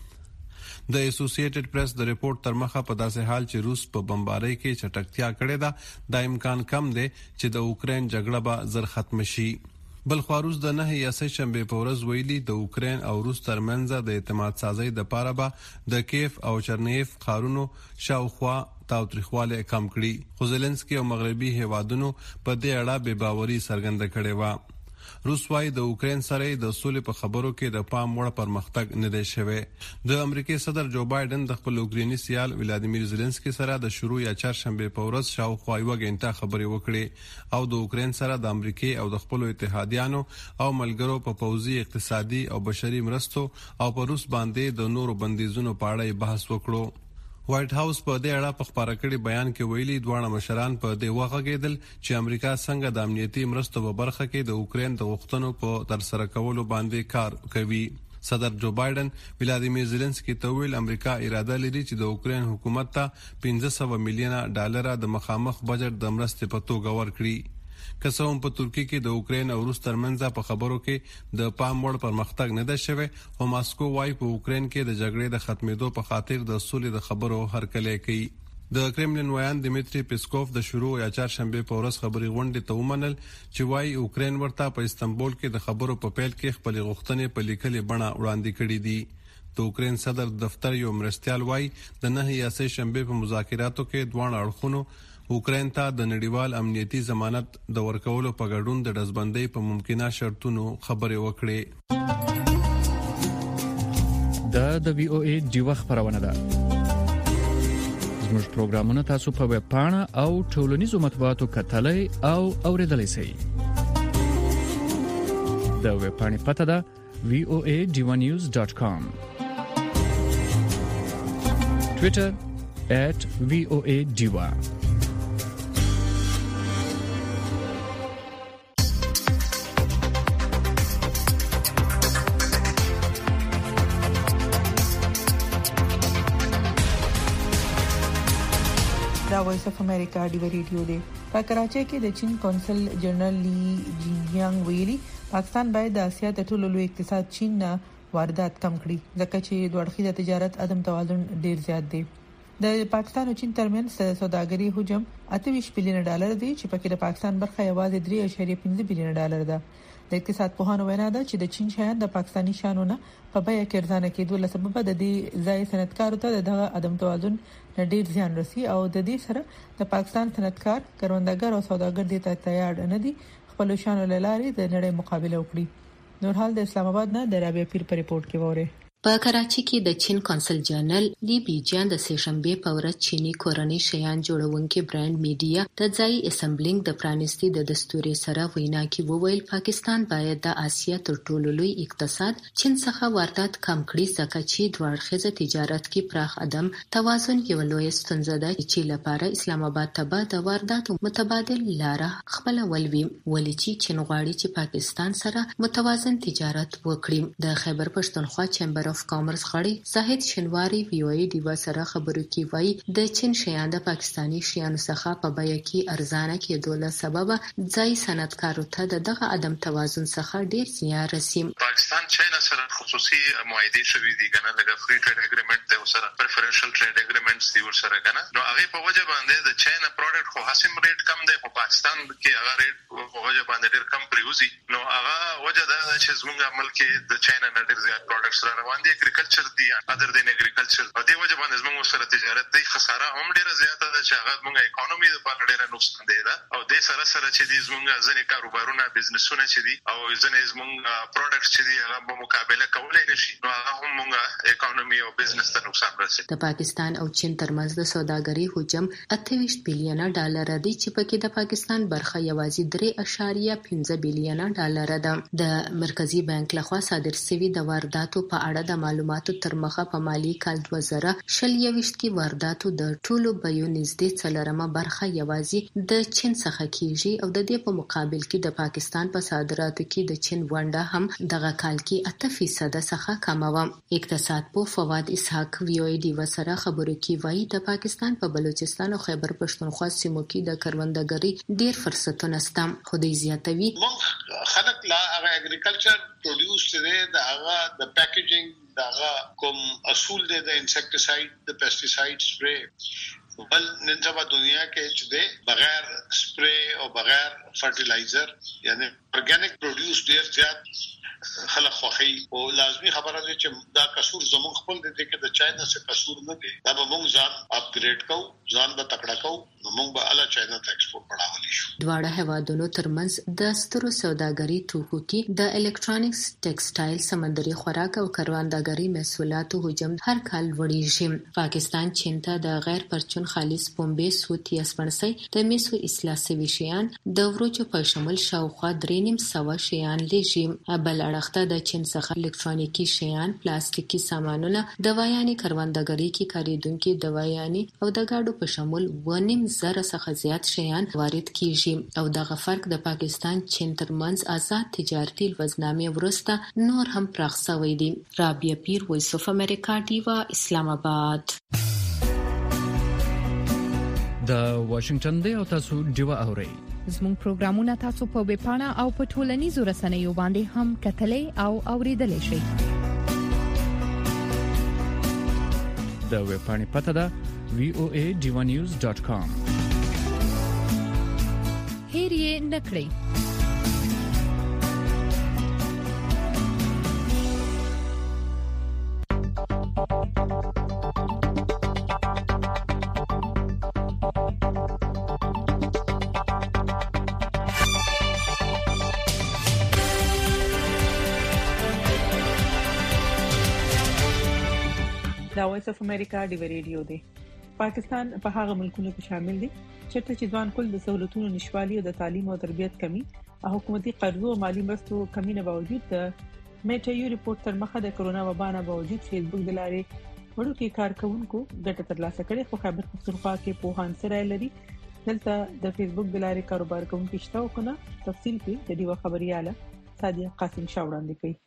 د اسوسییټډ پریس د ریپورت تر مخه په داسې حال چې روس په بمبارۍ کې چټکتیا کړې ده د امکان کم دی چې د اوکرين جګړه به زر ختم شي. بل خواروز د نه یا سه شنبه په ورځ ویلي د اوکرين او روس ترمنځ د اعتماد سازي د پاره به د کیف او چرنیف خارونو شاوخوا تاوتریخواله کم کړي. خو زيلنسکي او مغربي هیوادونو په دې اړه بے باوري څرګنده کړې و. روس وايي د اوکرين سره د سولې په خبرو کې د پام وړ پرمختګ نه دی شوی. د امریکای صدر جو بایدن د خپل اوکريني سیال ولادیمیر زيلنسکي سره د شروع یا چهارشنبه په ورځ شاوخوا یو غنټه خبرې وکړې او د اوکرين سره د امریکای او د خپل اتحادیانو او ملګرو په پوځي اقتصادي او بشري مرستو او په روس باندې د نورو بندیزونو په اړه بحث وکړو. وایټ هاوس په دې اړه په خبره کړي بیان کې ویلي دواړه مشران په دې وخت کېدل چې امریکا څنګه د امنیتي مرستو په برخه کې د اوکرين د غوښتنو په تر سره کولو باندې کار کوي. صدر جو بایدن ولادیمیر زيلنسکي ته ویل امریکا اراده لري چې د اوکرين حکومت ته پنځه سوه میلیونه ډالر د مخامخ بجټ د مرستې په توګه ورکړي. کسوم په ترکیه کې د اوکرين او روس ترمنځ په خبرو کې د پام وړ پرمختګ نه ده شوی او ماسکو وايي په اوکرين کې د جګړې د ختمېدو په خاطر د سولې د خبرو هرکلی کوي. د کرملین ویان دمیتری پیسکوف د شروع یا چهارشنبه په ورځ خبري غونډې ته ومنل چې وايي اوکرين ورته په استنبول کې د خبرو په پیل کې خپل غوښتنې په لیکلي بڼه وړاندې کړې دي. د اوکرين صدر دفتر یو مرستيال وايي د نه یا سه شنبه په مذاکراتو کې دوه اړخونو اوکرين ته د نړیوال امنیتي ضمانت د ورکولو په ګډون د دزبندۍ په ممکنه شرطونو خبرې وکړې. د د وی او ای ډیوه خبرونه ده. زموږ پروګرامونه تاسو په ویب پاڼه او ټولنیزو مطبوعاتو کتلای او اوریدلای شئ. د ویب پاڼې پته ده وی او ای ډیوه نیوز ډاټ کام. ټوئیټر at وی او ای ډیوه. دا وایس اف امریکا دی ریډیو دی. په کراچۍ کې د چین کونسل جنرال لی جینګ ویلي پاکستان باید د اسیا د ټولو لوی اقتصاد چین نه واردات کم کړي ځکه چې دوه اړخیزه تجارت عدم توازن ډیر زیات دی. د پاکستان او چین ترمنځ سوداګري حجم اته ویشت بلین ډالر دی چې پکې د پاکستان برخه یوازې درې اعشاریه پنځه بلین ډالر ده. د اقتصاد پوهانو وینا ده چې د چین شیان د پاکستانی شانونه په بیه کې ارزانه کېدو له سبب د دې ځای صنعتکارو ته د عدم توازن ډیر زیان رسي او د دې سره د پاکستان صنعتکار کروندګر او سوداګر دې ته تیار نه دي خپل شانو لاري د نړۍ مقابله وکړي. نور حال د اسلام آباد نه د رابعه پیر په ریپورت کې وره. په کراچۍ کې د چین کونسل جنرال لی بیجان د سهشنبه په ورځ چینی کورنۍ شیان جوړونکي برانډ میډیا د ځای اسمبلینګ د پرانیستي د دستوري سره وینا کې وویل پاکستان باید د اسیا تر ټولو لوی اقتصاد چین څخه واردات کم کړي ځکه چې دوه اړخیزه تجارت کې پراخ عدم توازن یو لوی ستونزه ده چې لپاره اسلام آباد ته د وارداتو متبادل لاره خپل ولوي ولې چې چین غواړي چې پاکستان سره متوازن تجارت وکړي. د خیبر پښتونخوا چیمبر اف کامرس غړي زاهد شنواری وی او ای دی وسره خبرو کې وایي د چین شیان د پاکستانی شیانو څخه په بیه کې ارزانه کېدو له سبب ځای صنعتکارو ته دغه عدم توازن څخه ډیر زیان رسي. پاکستان چاینا سره خصوصي معاهده شوې دي کنه لکه فری ټریډ اګریمنت دی سره پریفرنشل ټریډ اګریمنټس دی سره کنه نو هغه په وجه باندې د چاینا پروډکټ خو حاسم ریټ کم دی په پاکستان کې هغه ریټ په وجه باندې ډیر کم پریوزي نو هغه وجه دا چې زموږ عمل کې د چاینا نه ډیر زیات پروډکټس را روان دي اګریکلچر دی اذر دین اګریکلچر په دې وجه باندې زموږ سره تجارت دی خساره هم ډیره زیاته ده چې هغه موږ اکانومي لپاره ډیره نقصان دی دا او د سره سره چې دي زموږ ځنې کاروبارونه بزنسونه چې دي او ځنې زموږ پروډکټ چې دي هغه په مقابله کولای نشي نو هغه هم موږ اکانومي او بزنس ته نقصان رسي. د پاکستان او چین ترمنځ د سوداګرۍ حجم اته ویشت بلین ډالر دی چې پکې د پاکستان برخه یوازې درې اعشاریه پنځه بلین ډالر ده. د مرکزی بانک لخوا صادر شوی د وارداتو په اړه د معلوماتو تر مخه په مالی کال دوه زره شل یویشت کې وارداتو د ټولو بیو نږدې څلورمه برخه یوازې د چین څخه کیږي او د دې په مقابل کې د پاکستان په صادراتو کې د چین ونډه هم دغه کال کې اته فیصد څخه کم و. اقتصاد په فواد اسحاق وی او ای ډی وسره خبرو کې وایي د پاکستان په بلوچستان او خیبر پښتونخوا سیمو کې د کروندګرۍ ډیر فرصتونه شته خو د زیاتوي خلک لا هغه اګریکلچر پروډوس چې د هغه د پیکیجینګ دغه کوم اصول دي د انسیکټیساید د پیسټیساید سپری بل نن سبا دنیا کې چې د بغیر سپری او بغیر فرټیلایزر یعنی ارګانیک پروډوس ډیر زیات خلک خوخي او لازمي خبره ده چې دا قصور زموږ خپل دي چې د چاینا څخه قصور نه دي دا به موږ ځان اپګریډ کوو ځان به تکړه کوو نو موږ به اله چاینا ته ایکسپورټ بڑاولی شو. دواړه هیوادونو ترمنځ د سترو سوداګرۍ توکو کې د الکترونیکس ټیکسټایل سمندري خوراک او کروندګرۍ محصولاتو حجم هر کال وړيږي. پاکستان چین ته د غیر پرچون خالص پنبې سوت یا سپنسي د میسو اصلاح سوي شیان د خبرو چې په شمول شاوخوا درې نیم سوه شیان لېږي. بل اړخته د چین څخه الکترونیکي شیان، پلاستیکي سامانونه، دوايانې، کروندګرۍ کې کاریدونکي دوايانې او د ګاډو په شمول و نیم زره څخه زیات شیان وارد کیږي او دغه فرق د پاکستان چین ترمنځ آزاد تجارتي لوزنامې ورسته نور هم پراخ شوی دی. رابعه پیر، وایس اف امریکا، ډیوا، اسلام آباد. د واشنگټن دی او تاسو ډیوا اورئ. زموږ پروګرامونه تاسو په ویب پاڼه او په ټولنیزو رسنیو باندې هم کتلې او اوریدلای شئ. د ویب پاڼې پته ده وی او ای ډیوا نیوز ډاٹ کام. هیر یې نکړئ. دا وایس اف امریکا ډیو ریډیو دی. پاکستان په هغه ملکونو کې شامل دی چې چې ځوان کول د سہولتونو نشوالي او د تعلیم او تربیت کمی او حکومتي قرضو او مالی مرستو کمی نه باوجود د میټایو ریپورت تر مخه د کرونا وبا نه باوجود فیسبوک د لارې وړو کې کارکونکو ګټه ترلاسه کړې. خو خبر پښتونخوا کې په هان سره لري دلته د فیسبوک د لارې کاروبار کوونکو شته او کنه تفصیل کې د دیو خبرياله سادیه قاسم شاه وړاندې کوي.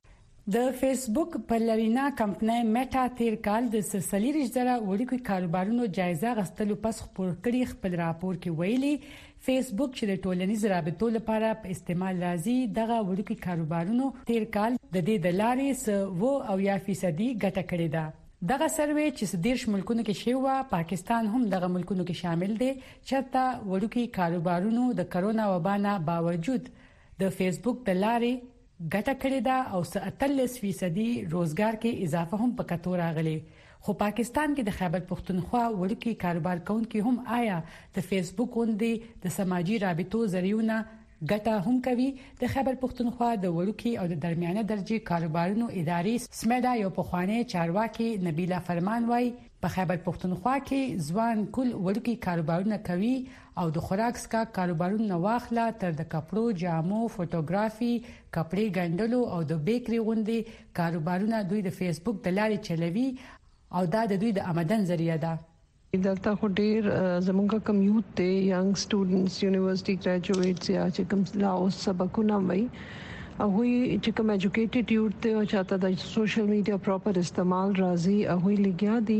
د فیسبوک په لرینا کمپنۍ میټا تیر کال د سلسلې رجدره وړوکی کاروبارونو جایزه غستلو پس خبر کړي خپل راپور کې ویلي فیسبوک چې د ټولنیز رابطو لپاره په استعمال راځي دغه وړوکی کاروبارونو تیر کال د دې د لارې سو او یا فیصدي ګټه کړې ده. دغه سروې چې دیرش ملکونو کې شوی و پاکستان هم دغه ملکونو کې شامل دی چې تا وړوکی کاروبارونو د کرونا وبا نه باوجود د فیسبوک د لارې ګټه کړې ده او اتلس فیصدي روزګار کې اضافه هم پکې راغلي. خو پاکستان کې د خیبر پختونخوا وړوکی کاروبار کوونکي هم آیا د فیسبوک غوندې د سماجی رابطو ذریعونه ګټه هم کوي. د خیبر پختونخوا د وړوکی او د درمیانه درجه کاروبارونو ادارې سمدا یو پخوانی چارواکي نبیله فرمان وای په خیبر پختونخوا کې ځوان کل وړوکی کاروبارونه کوي او د خوراک سکا کاروبارونه واخله تر د کپړو، جامو، فوټوګرافي، کپړې ګنډلو او د بیکري غوندي کاروبارونه دوی د فیسبوک د لارې چلوي او دا د دوی د آمدن ذریعہ ده. دلته خو ډیر زمونږ کمیوټ ته ینګ سټوډنټس یونیورسيټي ګریجویټس یا چې کوم لاوس سبقونه وای او وی چې کوم ایجوکیټډ یوث ته او چاته د سوشل میډیا پراپر استعمال راځي او وی لګیا دي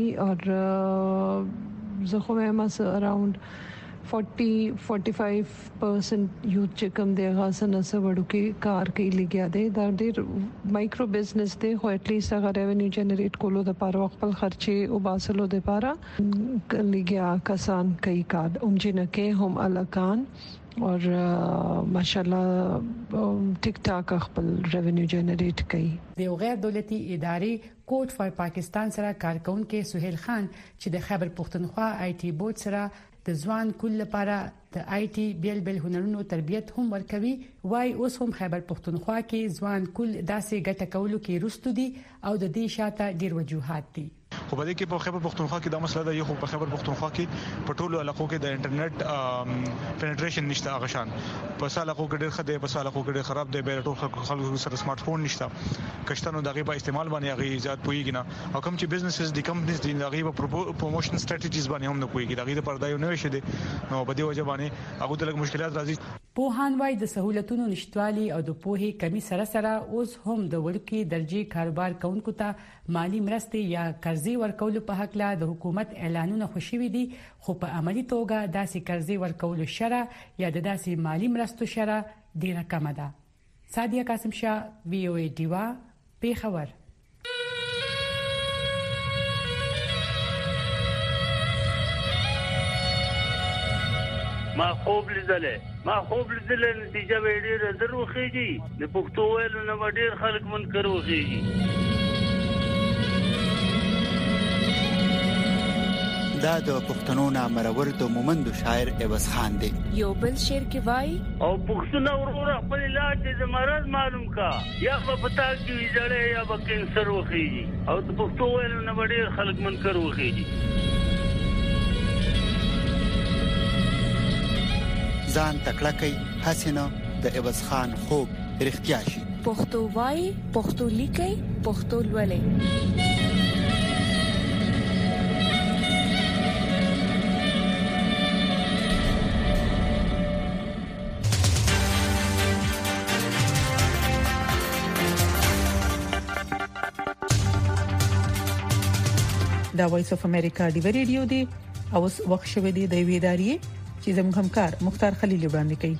او زه خو هم اراوند forty to forty-five percent یوث چې کوم دی غاسه نسه وړو کې کار کوي لګیا دی دا ډیر مایکرو بزنس دی خو اټ لیست هغه ریونیو جنریټ کولو د پاره خپل خرچې او باسلو د پاره لګیا کسان کوي کار هم جن کې هم الکان اور ماشاءالله ټیک ټاک خپل ریونیو جنریټ کوي. د غیر دولتي ادارې کوډ فار پاکستان سره کارکونکو سہیل خان چې د خیبر پختونخوا آی ټي بورډ سره د ځوان کل لپاره د آی ټي بیل بیل هنرونو تربیت هم ورکوي وای اوس هم خیبر پختونخوا کې ځوان کل داسې ګټه کولو کې رستو دي او د دې شاته ډیر وجوهات دي. خو په دې کې په خیبر پختونخوا کې دا مسله ده یو په خیبر پختونخوا کې په ټولو علاقو کې د انټرنیټ پینټریشن نشته هغه شان په سال علاقو کې ډېر خدای په سال علاقو کې ډېر خراب دی به ټول خلکو سره سمارټ فون نشته کشتنو دغه په استعمال باندې هغه زیات پويږي نه او کوم چې بزنسز دي کمپنیز دي هغه په پروموشن ستراتیجیز باندې هم نه پويږي دغه د پردایو نه وشي دي نو په دې وجه باندې هغه د لږ مشکلات راځي. پوهان وايي د سہولتونو نشټوالي او د پوهې کمی سره سره اوس هم د وړوکی درجه کاروبار کوونکو ته مالی مرستې یا قرضې ورکول په حق لا د حکومت اعلانونه خوشوي دي خو په عملی توګه داسې قرضې ورکول شره یا د داسې مالی مرستو شره ډیره کم ده. سادیه قاسم شاه وی او ای ډیوا پیښور. ما خوب لیدلې ما خوب لیدلې نتیجه به ډیره درو خېږي د پښتو ویلو نه ډیر خلک منکر وخېږي. دا د پښتنو نامرور د مومند شاعر عوض خان دی. یو بل شعر کې وای او پښتون اورور خپل علاج د مرض معلوم کا یا په پتا کې ویځړې یا په کینسر وخېږي او د پښتو ویلو نه ډیر خلک منکر وخېږي. ځان تکړه کوي حسینه د عوض خان خوب رښتیا شي. پښتو وای پښتو لیکي پښتو لولي. دا وایس اف امریکا دی ریډیو دی اوس وخت شوه دی د ویداری چې زموږ همکار مختار خلیل وړاندې کوي.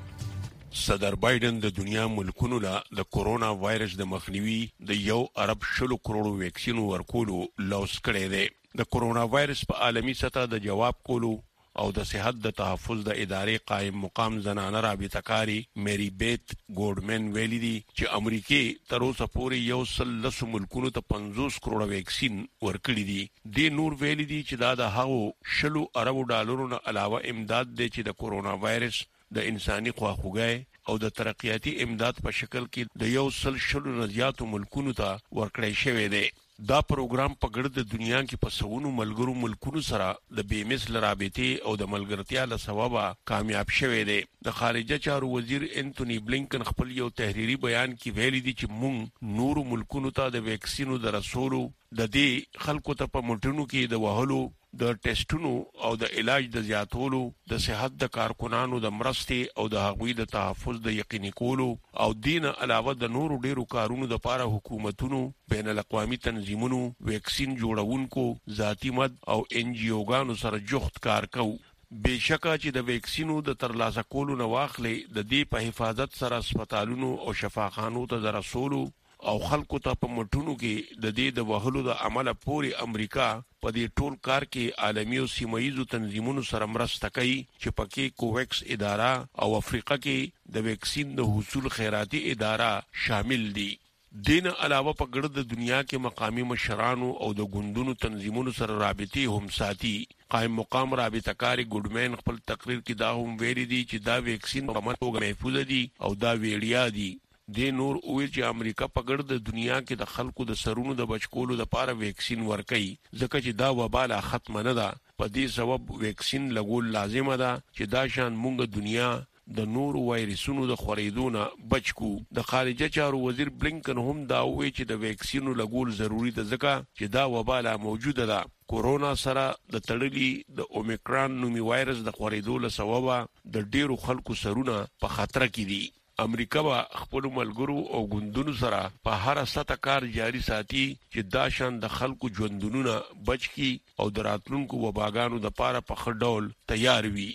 صدر بایدن د دنیا ملکونو له د کورونا وایرس د مخنیوي د یو ارب شلو کروڑو ویکسین ورکولو لوس کړی دی. د کورونا وایرس په عالمي سطح د جواب کولو او د صحت د تحفظ د ادارې قائم مقام زنانه رابطه کاری میری بیت ګورډمن ویلي دي چې امریکای تر اوسه پورې یو سل لس ملکونو ته پنځوس کروڑه ویکسین ورکړي دي. د نور ویلي دي چې دا د هغو شلو اربو ډالرو نه علاوه امداد دی چې د کورونا وایرس د انساني خواخوږي او د ترقیاتي امداد په شکل کې د یو سل شلو نه زیاتو ملکونو ته ورکړی شوی دی. دا پروګرام په ګرد دنیا کې په سونو ملګرو ملکونو سره د بیمثل رابطې او د ملګرتیا له سببه کامیاب شوی دی. د خارجه چارو وزیر انټونی بلینکن خپل یو تحریری بیان کې ویلي دي چې موږ نورو ملکونو ته د ویکسینو د رسولو د دې خلکو ته په مټونو کې د وهلو د ټیسټونو او د علاج د زیاتولو د صحت د کارکونانو د مرستې او د هغوی د تحفظ د یقیني کولو او دین علاوه د نورو ډیرو کارونو د لپاره حکومتونو بین الاقوامي تنظیمونو ویکسین جوړونکو ذاتی مد او ان جی اوګانو سره جوخت کار کوي. بشکه چې د ویکسینو د ترلاسه کولو نه واخلې د دې په حفاظت سره هسپتالونو او شفاخانو ته د رسولو او خلکو ته په مټونو کې د دې د وهلو د عمله پوري امریکا په دې ټول کار کې عالمي او سیمایي تنظیمونو سره مرسته کوي چې پکې کوویکس اداره او افریقا کې د ویکسین د حصول خیراتي اداره شامل دي. دین علاوه په ګرد دنیا کې مقامی مشرانو او د ګوندونو تنظیمونو سره رابطې هم ساتي. قائم مقام رابطه کاری ګډمن خپل تقریر کې دا هم ویلي دي چې دا ویکسین په مټو محفوظ دي او دا ویړیا دي. د نور اویل چې امریکا په ګرد دنیا کې د خلکو د سرونو د بچکولو لپاره ویکسین ورکړي ځکه چې دا وبا لا ختم نه ده. په دې سبب ویکسین لګول لازمه ده چې دا شان مونږ دنیا د نور وایرسونو د خورېدو نه بچکو. د خارجه چارو وزیر بلینکن هم دا وایي چې د ویکسینو لګول ضروری ده ځکه چې دا وبا لا موجوده ده. کورونا سره د تړلي د اومیکران نومي وایرس د خورېدو له سببه د ډیرو خلکو سرونه په خطر کې دي. امریکا با خپل ملګرو او ګوندونو سره په هر سطح کار جاري ساتي چې دا شان د خلکو ژوندونو بچ کی او د راتلونکو وباګانو د پاره په خړ ډول تیار وي.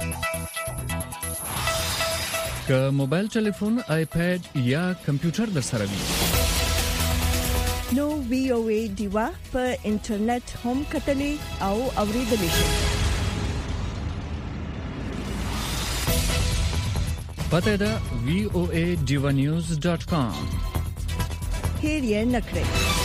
که موبایل ټلیفون، آیپاد یا کمپیوټر در سره وي نو وی او ای دیوا په انټرنیټ هم کتلې او اوریدلې شي. پته ده وی او ای ډیوا نیوز ډاٹ کام. هیر یې نکړئ.